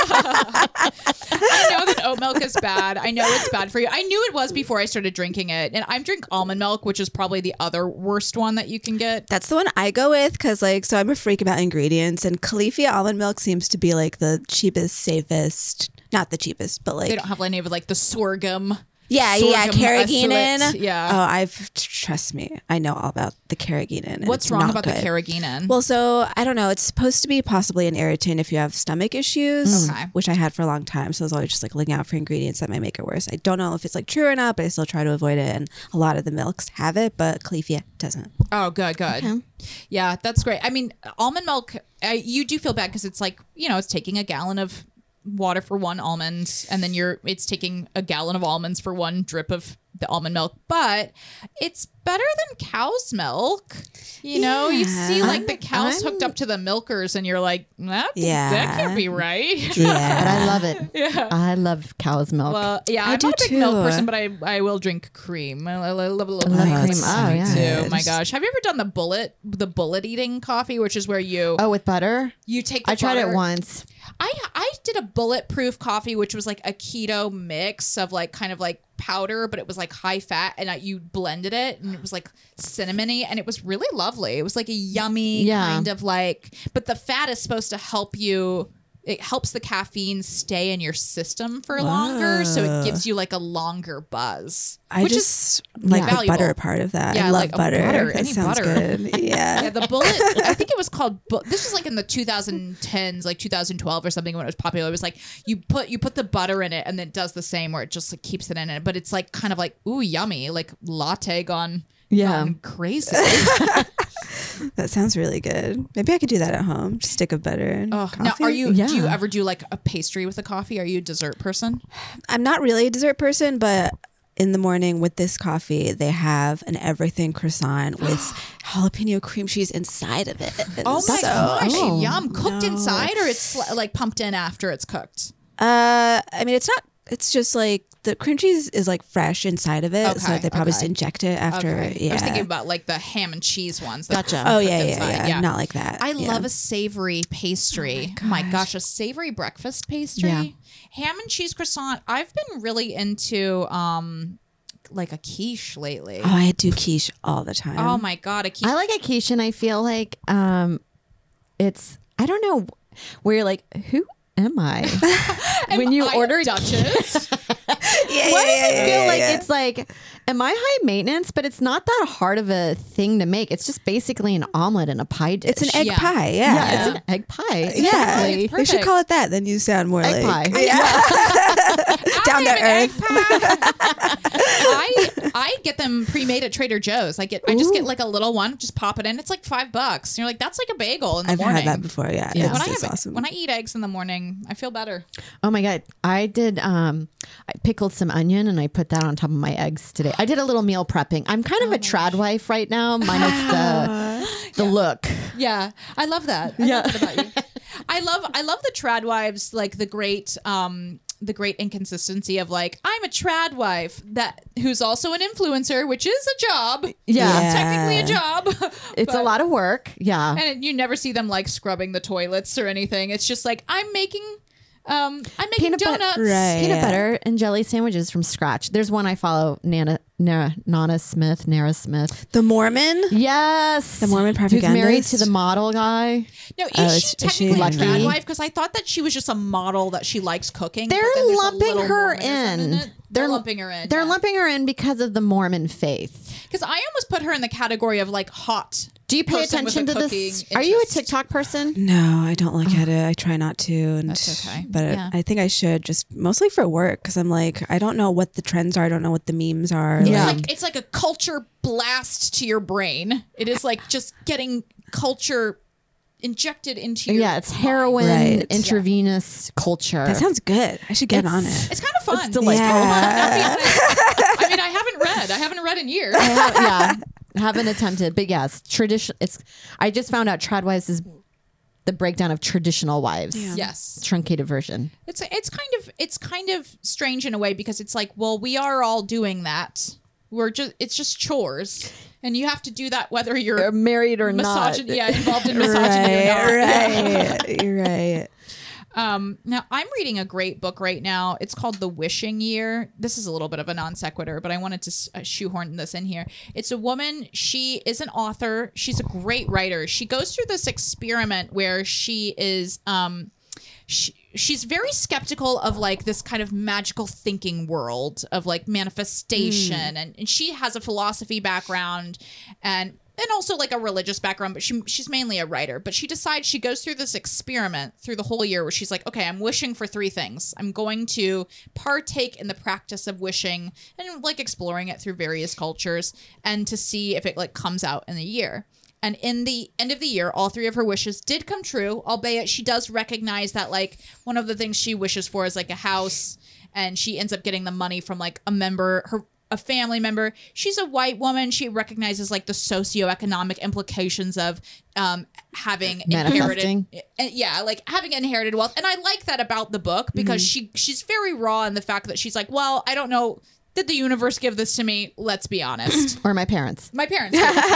B: fine. I know that oat milk is bad. I know it's bad for you. I knew it was before I started drinking it, and I drink almond milk, which is probably the other worst one that you can get.
D: That's the one I go with because, like, so I'm a freak about ingredients, and Califia almond milk seems to be like the cheapest, safest. Not the cheapest, but like
B: They don't have any of like the sorghum.
D: yeah, yeah,
B: sorghum
D: carrageenan.
B: isolate. Yeah.
D: Oh, I've trust me, I know all about the carrageenan. and
B: What's
D: it's
B: wrong
D: not
B: about
D: good.
B: the carrageenan?
D: Well, so I don't know. It's supposed to be possibly an irritant if you have stomach issues,
B: Okay.
D: which I had for a long time. So I was always just like looking out for ingredients that might make it worse. I don't know if it's like true or not, but I still try to avoid it. And a lot of the milks have it, but Califia doesn't.
B: Oh, good, good. Yeah, that's great. I mean, almond milk, uh, you do feel bad because it's like, you know, it's taking a gallon of water for one almond, and then you're it's taking a gallon of almonds for one drip of the almond milk, but it's better than cow's milk. You know, you see like the cows
C: I'm-
B: hooked up to the milkers, and you're like, that,
D: Yeah.
B: that can't be right.
C: But
D: Yeah.
C: I love it.
B: Yeah.
C: I love cow's milk.
B: Well, yeah,
D: I
B: I'm
D: do
B: not a big milk
D: too.
B: person, but I I will drink cream. I, I love a little
C: I love
B: cream,
C: cream.
B: in
C: Oh,
B: coffee,
C: yeah.
B: too.
D: Good.
B: My gosh, have you ever done the bullet the bullet eating coffee, which is where you
C: oh, with butter?
B: you take the
C: I tried
B: butter-
C: it once.
B: I I did a bulletproof coffee, which was like a keto mix of like kind of like powder, but it was like high fat, and I, you blended it, and it was like cinnamony, and it was really lovely. It was like a yummy
C: Yeah.
B: kind of like, but the fat is supposed to help you. It helps the caffeine stay in your system for longer, so it gives you like a longer buzz.
D: I
B: which is
D: just like the
B: valuable.
D: butter part of that.
B: Yeah,
D: I love
B: like a
D: butter.
B: butter,
D: That
B: any
D: sounds
B: butter.
D: good. Yeah.
B: Yeah, the bullet. I think it was called. Bu- this was like in the twenty tens, like two thousand twelve or something when it was popular. It was like you put you put the butter in it, and then it does the same where it just like keeps it in it. But it's like kind of like ooh yummy, like latte gone
C: Yeah.
B: gone crazy.
D: That sounds really good. Maybe I could do that at home. Just stick of butter and
B: Oh,
D: coffee.
B: now are you?
C: Yeah.
B: Do you ever do like a pastry with a coffee? Are you a dessert person?
D: I'm not really a dessert person, but in the morning with this coffee, they have an everything croissant with jalapeno cream cheese inside of it.
B: Oh my
D: So-
B: gosh,
C: Oh,
B: yum! Cooked
D: no.
B: inside, or it's sli- like pumped in after it's cooked.
D: Uh, I mean, it's not. It's just like the cream cheese is like fresh inside of it, so
B: Okay,
D: they probably just
B: okay.
D: inject it after.
B: Okay.
D: Yeah.
B: I was thinking about like the ham and cheese ones. that
C: Gotcha.
B: are
D: Oh
B: cooked
D: yeah, yeah,
B: inside.
D: yeah, Not like that.
B: I
D: yeah.
B: love a savory pastry. Oh my, gosh. a savory breakfast pastry.
C: Yeah.
B: Ham and cheese croissant. I've been really into um like a quiche lately.
D: Oh, I do quiche all the time.
B: Oh my god, a quiche.
C: I like a quiche, and I feel like um, it's I don't know where you're like, who am I? when you
B: I
C: order
B: Duchess.
D: yeah,
C: Why
D: yeah,
C: does it
D: yeah,
C: feel
D: yeah,
C: like
D: yeah.
C: it's like, am I high maintenance? But it's not that hard of a thing to make. It's just basically an omelet and a pie dish.
D: It's an egg
B: Yeah.
D: pie. Yeah.
C: Yeah,
B: Yeah.
C: it's an egg pie.
D: Yeah.
C: Exactly.
B: It's
D: They should
B: perfect.
D: call it that. Then you sound more
C: Egg
D: like
C: pie.
D: Yeah. down to
B: I have an egg
D: earth.
B: pie. I I get them pre-made at Trader Joe's. I get I just get
C: Ooh.
B: like a little one, just pop it in. It's like five bucks. And you're like, that's like a bagel in the
D: I've
B: morning.
D: had that before. Yeah.
C: Yeah.
D: It's,
B: When I
D: it's
B: have
D: awesome.
B: when I eat eggs in the morning, I feel better.
C: Oh my god, I did. Um, I pickled some onion and I put that on top of my eggs today. I did a little meal prepping. I'm kind of a trad wife right now, minus the the look.
B: Yeah, I love that. I
C: Yeah.
B: love that about you. I love I love the trad wives, like the great um the great inconsistency of like, I'm a trad wife that who's also an influencer, which is a job.
C: Yeah.
B: It's technically a job.
C: It's a
B: but-
C: lot of work. Yeah.
B: And you never see them like scrubbing the toilets or anything. It's just like, I'm making um I'm making
C: Peanut butter-
B: donuts.
D: Right.
C: Peanut
D: Yeah.
C: butter and jelly sandwiches from scratch. There's one I follow, Nana, Nara, Nana Smith, Nara Smith.
D: The Mormon.
C: Yes,
D: The Mormon
C: who's married
D: propagandist?
C: to the model guy.
B: No, is
D: Oh,
B: she
D: is- is
B: technically
D: she
B: a trad
C: lucky?
B: wife? Because I thought that she was just a model that she likes cooking. but
C: They're
B: then there's a
C: lumping
B: little
C: her
B: Mormonism
C: in.
B: it. They're, lumping her in.
C: They're
B: yeah.
C: lumping her in because of the Mormon faith.
B: Because I almost put her in the category of like hot.
C: Do you pay
B: person with
C: attention
B: a
C: to
B: cooking
C: this? Are you a
B: interest.
C: TikTok person?
D: No, I don't look at it. I try not to, and
B: That's okay.
D: but
B: Yeah.
D: I think I should, just mostly for work, because I'm like, I don't know what the trends are. I don't know what the memes are.
C: Yeah.
D: Like,
B: Like it's like a culture blast to your brain. It is like just getting culture injected into your
C: Yeah, it's heroin,
D: Right.
C: intravenous culture.
D: that sounds good. I should get on it.
B: It's kind of fun.
C: It's delightful.
D: Yeah.
B: I mean, I haven't read. I haven't read in years.
C: I have, yeah, haven't attempted, but yes, tradition. It's. I just found out trad wives is the breakdown of traditional wives.
B: Yes.
C: Truncated version.
B: It's it's kind of it's kind of strange in a way because it's like, well, we are all doing that. We're just it's just chores, and you have to do that whether you're
C: You're married or
B: misogyny,
C: not.
B: yeah, involved in misogyny or not.
D: right, right. You're right.
B: Um, now I'm reading a great book right now. It's called The Wishing Year. This is a little bit of a non sequitur, but I wanted to uh, shoehorn this in here. It's a woman. She is an author. She's a great writer. She goes through this experiment where she is, um, she, she's very skeptical of like this kind of magical thinking world of like manifestation. And, and she has a philosophy background and and also like a religious background, but she she's mainly a writer. But she decides she goes through this experiment through the whole year where she's like, okay, I'm wishing for three things. I'm going to partake in the practice of wishing and like exploring it through various cultures and to see if it like comes out in the year. And in the end of the year, all three of her wishes did come true, albeit she does recognize that like one of the things she wishes for is like a house, and she ends up getting the money from like a member, her a family member. She's a white woman. She recognizes like the socioeconomic implications of um, having
C: Manifesting.
B: inherited, yeah, like having inherited wealth. And I like that about the book because
C: Mm-hmm.
B: she she's very raw in the fact that she's like, well, I don't know. Did the universe give this to me? Let's be honest.
C: Or my parents.
B: My parents.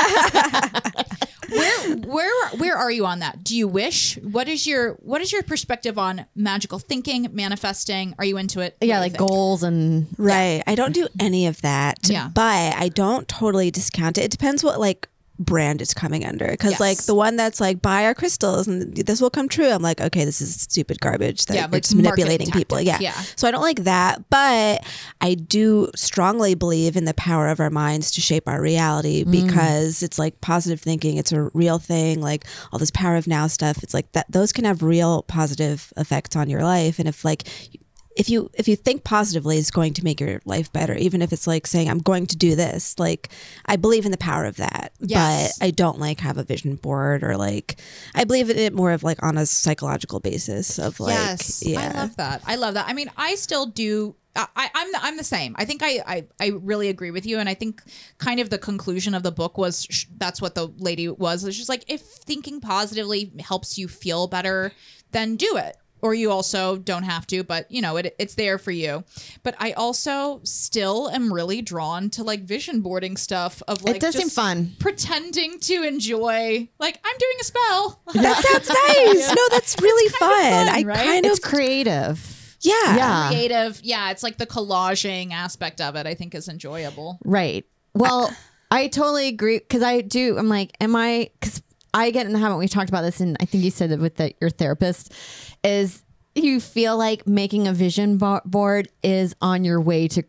B: did. where where where are you on that? Do you wish? What is your what is your perspective on magical thinking, manifesting? Are you into it? What
C: Yeah,
B: do you
C: like
B: think?
C: goals and
D: Right. I don't do any of that.
B: Yeah.
D: But I don't totally discount it. It depends what like brand it's coming under. Because
B: Yes.
D: like the one that's like buy our crystals and this will come true. I'm like, okay, this is stupid garbage that
B: Yeah,
D: you're
B: like
D: just manipulating
B: marketing
D: people.
B: tactic.
D: Yeah.
B: Yeah.
D: So I don't like that. But I do strongly believe in the power of our minds to shape our reality because it's like positive thinking. It's a real thing. Like all this power of now stuff. It's like that. Those can have real positive effects on your life. And if like if you if you think positively, it's going to make your life better. Even if it's like saying I'm going to do this. Like I believe in the power of that.
B: Yes.
D: But I don't like have a vision board or like I believe in it more of like on a psychological basis of like
B: Yes,
D: yeah.
B: I love that. I love that. I mean, I still do. I, I- I'm the, I'm the same. I think I, I I really agree with you, and I think kind of the conclusion of the book was sh- that's what the lady was. It's just like if thinking positively helps you feel better, then do it. Or you also don't have to, but you know, it, it's there for you. But I also still am really drawn to like vision boarding stuff of like
C: it does seem
B: just
C: fun.
B: pretending to enjoy, like I'm doing a spell.
D: That sounds nice. No, that's really fun.
B: kind of fun,
D: I
B: right?
D: kind of
C: It's creative.
D: yeah.
C: Yeah.
B: Creative, yeah. It's like the collaging aspect of it. I think is enjoyable.
C: Right. Well, I totally agree because I do. I'm like, am I? Because I get in the habit. We talked about this, and I think you said it with the, your therapist. Is you feel like making a vision bo- board is on your way to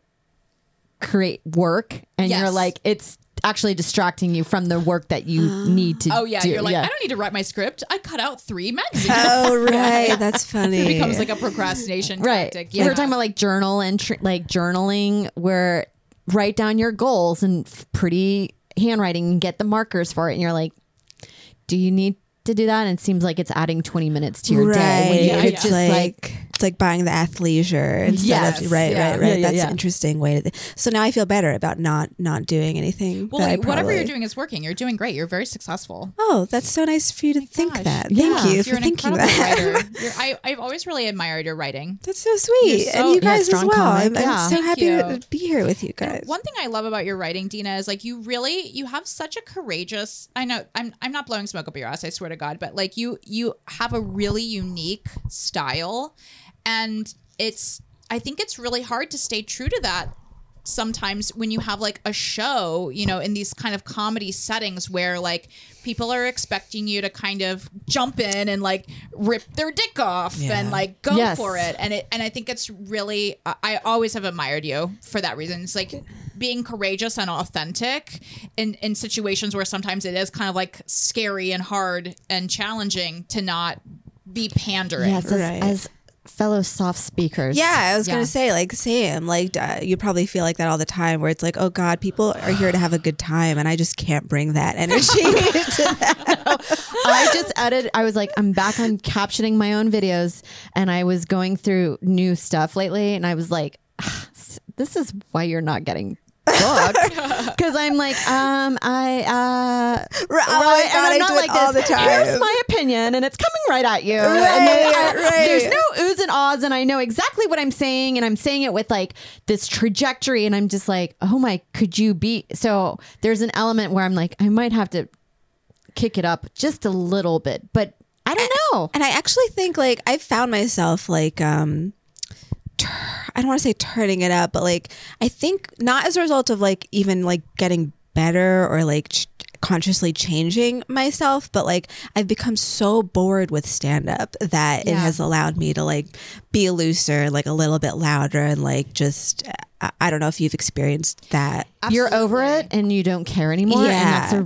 C: create work, and
B: Yes.
C: you're like, it's actually distracting you from the work that you need to.
B: Oh yeah,
C: do.
B: you're like,
C: yeah.
B: I don't need to write my script. I cut out three magazines.
D: Oh right, that's funny.
B: It becomes like a procrastination
C: Right.
B: tactic.
C: We were talking about like journal and tr- like journaling where write down your goals and f- pretty handwriting and get the markers for it. And you're like, do you need to do that? And it seems like it's adding twenty minutes to your
D: right.
C: day when you
B: Yeah,
C: could
B: yeah.
C: just
D: like,
C: like,
D: it's like buying the athleisure instead
C: Yes.
D: of right,
B: Yeah.
D: right, right.
C: Yeah, yeah,
D: That's
C: yeah.
D: an interesting way to. Th- so now I feel better about not not doing anything.
B: well,
D: that I
B: like, whatever
D: probably-
B: you're doing is working. You're doing great. You're very successful.
D: Oh, that's so nice for you to think
B: Gosh.
D: that.
C: Yeah.
D: Thank you
B: You're
D: for
B: an
D: thinking
B: incredible
D: that.
B: writer. You're, I, I've always really admired your writing.
D: That's so sweet,
B: You're so-
D: and you
C: Yeah,
D: guys as
C: strong
D: well.
C: comic,
D: I'm, I'm
C: yeah.
D: so
B: Thank
D: happy
B: you.
D: to be here with you guys.
B: One thing I love about your writing, Dina, is like you really you have such a courageous. I know I'm I'm not blowing smoke up your ass. I swear to God, but like you you have a really unique style, and it's I think it's really hard to stay true to that sometimes when you have like a show, you know, in these kind of comedy settings where like people are expecting you to kind of jump in and like rip their dick off
D: Yeah.
B: and like go
C: Yes.
B: for it. And it and I think it's really I I always have admired you for that reason. It's like being courageous and authentic in, in situations where sometimes it is kind of like scary and hard and challenging to not be pandering.
C: yes, as,
D: Right.
C: as fellow soft speakers.
D: Yeah, I was
B: Yeah.
D: gonna say like same. Like uh, you probably feel like that all the time, where it's like, oh God, people are here to have a good time, and I just can't bring that energy to that.
C: I just edited. I was like, I'm back on captioning my own videos, and I was going through new stuff lately, and I was like, "Ah, this is why you're not getting booked, because I'm like, um, I, uh,
D: Oh my God, I do it all the time.
C: Here's my opinion, and it's coming right at you. and
D: Right,
C: then I-
D: right.
C: There's no oohs and ahs, and I know exactly what I'm saying, and I'm saying it with like this trajectory, and I'm just like, oh my, could you be? So there's an element where I'm like, I might have to kick it up just a little bit, but I don't know.
D: And I actually think like I've found myself like um tur- I don't want to say turning it up, but like I think not as a result of like even like getting better or like ch- consciously changing myself, but like I've become so bored with stand up that it
B: Yeah.
D: has allowed me to like be looser, like a little bit louder, and like just I, I don't know if you've experienced that.
C: You're over
B: Absolutely.
C: it and you don't care anymore.
D: Yeah.
C: And that's a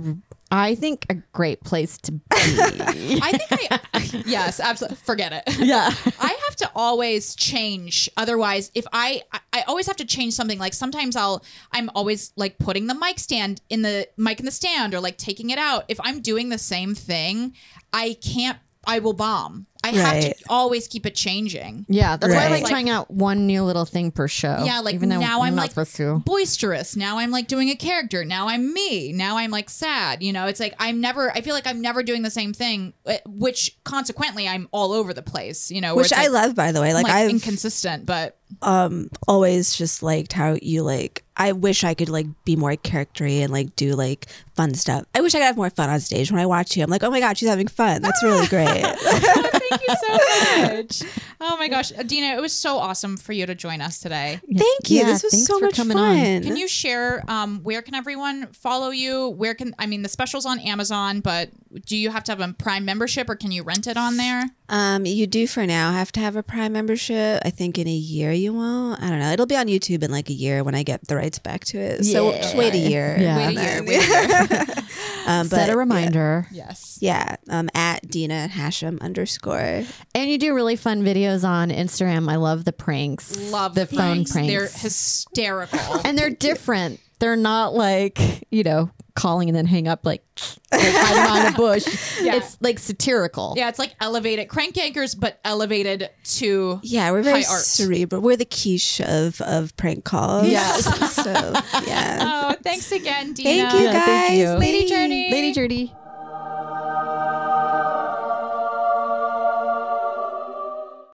C: I think a great place to be.
B: I think I, yes, absolutely. Forget it.
C: Yeah.
B: I have to always change. Otherwise, if I, I, I always have to change something. Like sometimes I'll, I'm always like putting the mic stand in the mic in the stand or like taking it out. If I'm doing the same thing, I can't, I will bomb. I have
D: Right.
B: to always keep it changing.
C: Yeah, that's why I
D: Right.
C: like trying out one new little thing per show.
B: Yeah, like
C: even though
B: now I'm
C: not
B: like
C: supposed to.
B: boisterous. Now I'm like doing a character. Now I'm me. Now I'm like sad. You know, it's like I'm never, I feel like I'm never doing the same thing, uh, which consequently I'm all over the place, you know, where
D: Which
B: it's
D: I
B: like,
D: love, by the way. Like,
B: like
D: I've
B: inconsistent, but
D: um always just liked how you like. I wish I could like be more charactery and like do like fun stuff. I wish I could have more fun on stage. When I watch you, I'm like, oh my god, she's having fun. That's really great.
B: oh, thank you so much. Oh my gosh, Dina, it was so awesome for you to join us today.
D: Thank you.
C: Yeah,
D: this was
C: thanks
D: so
C: for
D: much
C: coming
D: fun.
C: on.
B: Can you share um, where can everyone follow you? Where can I mean the specials on Amazon, but do you have to have a Prime membership or can you rent it on there?
D: Um, you do for now have to have a Prime membership. I think in a year you won't. I don't know. It'll be on YouTube in like a year when I get the rights back to it. So
C: Yeah.
D: just wait a year.
C: Yeah.
B: Wait a
D: and
B: year.
D: then-
B: Wait a year.
D: um,
C: Set
D: but
C: a reminder.
B: Yes.
D: yeah, um, at Dina Hashem underscore.
C: And you do really fun videos on Instagram. I love the pranks.
B: Love
C: the, phone pranks.
B: They're hysterical.
C: and they're different. They're not like, you know, calling and then hang up like, like hiding behind a bush.
B: Yeah.
C: It's like satirical.
B: Yeah, it's like elevated crank yankers, but elevated to
D: Yeah, we're very
B: high art.
D: cerebral. We're the quiche of, of prank calls.
C: Yes.
D: so, yeah.
B: Oh, thanks again, Dina.
D: Thank you,
C: Yeah,
D: guys.
C: thank you.
B: Lady Journey.
C: Lady Journey.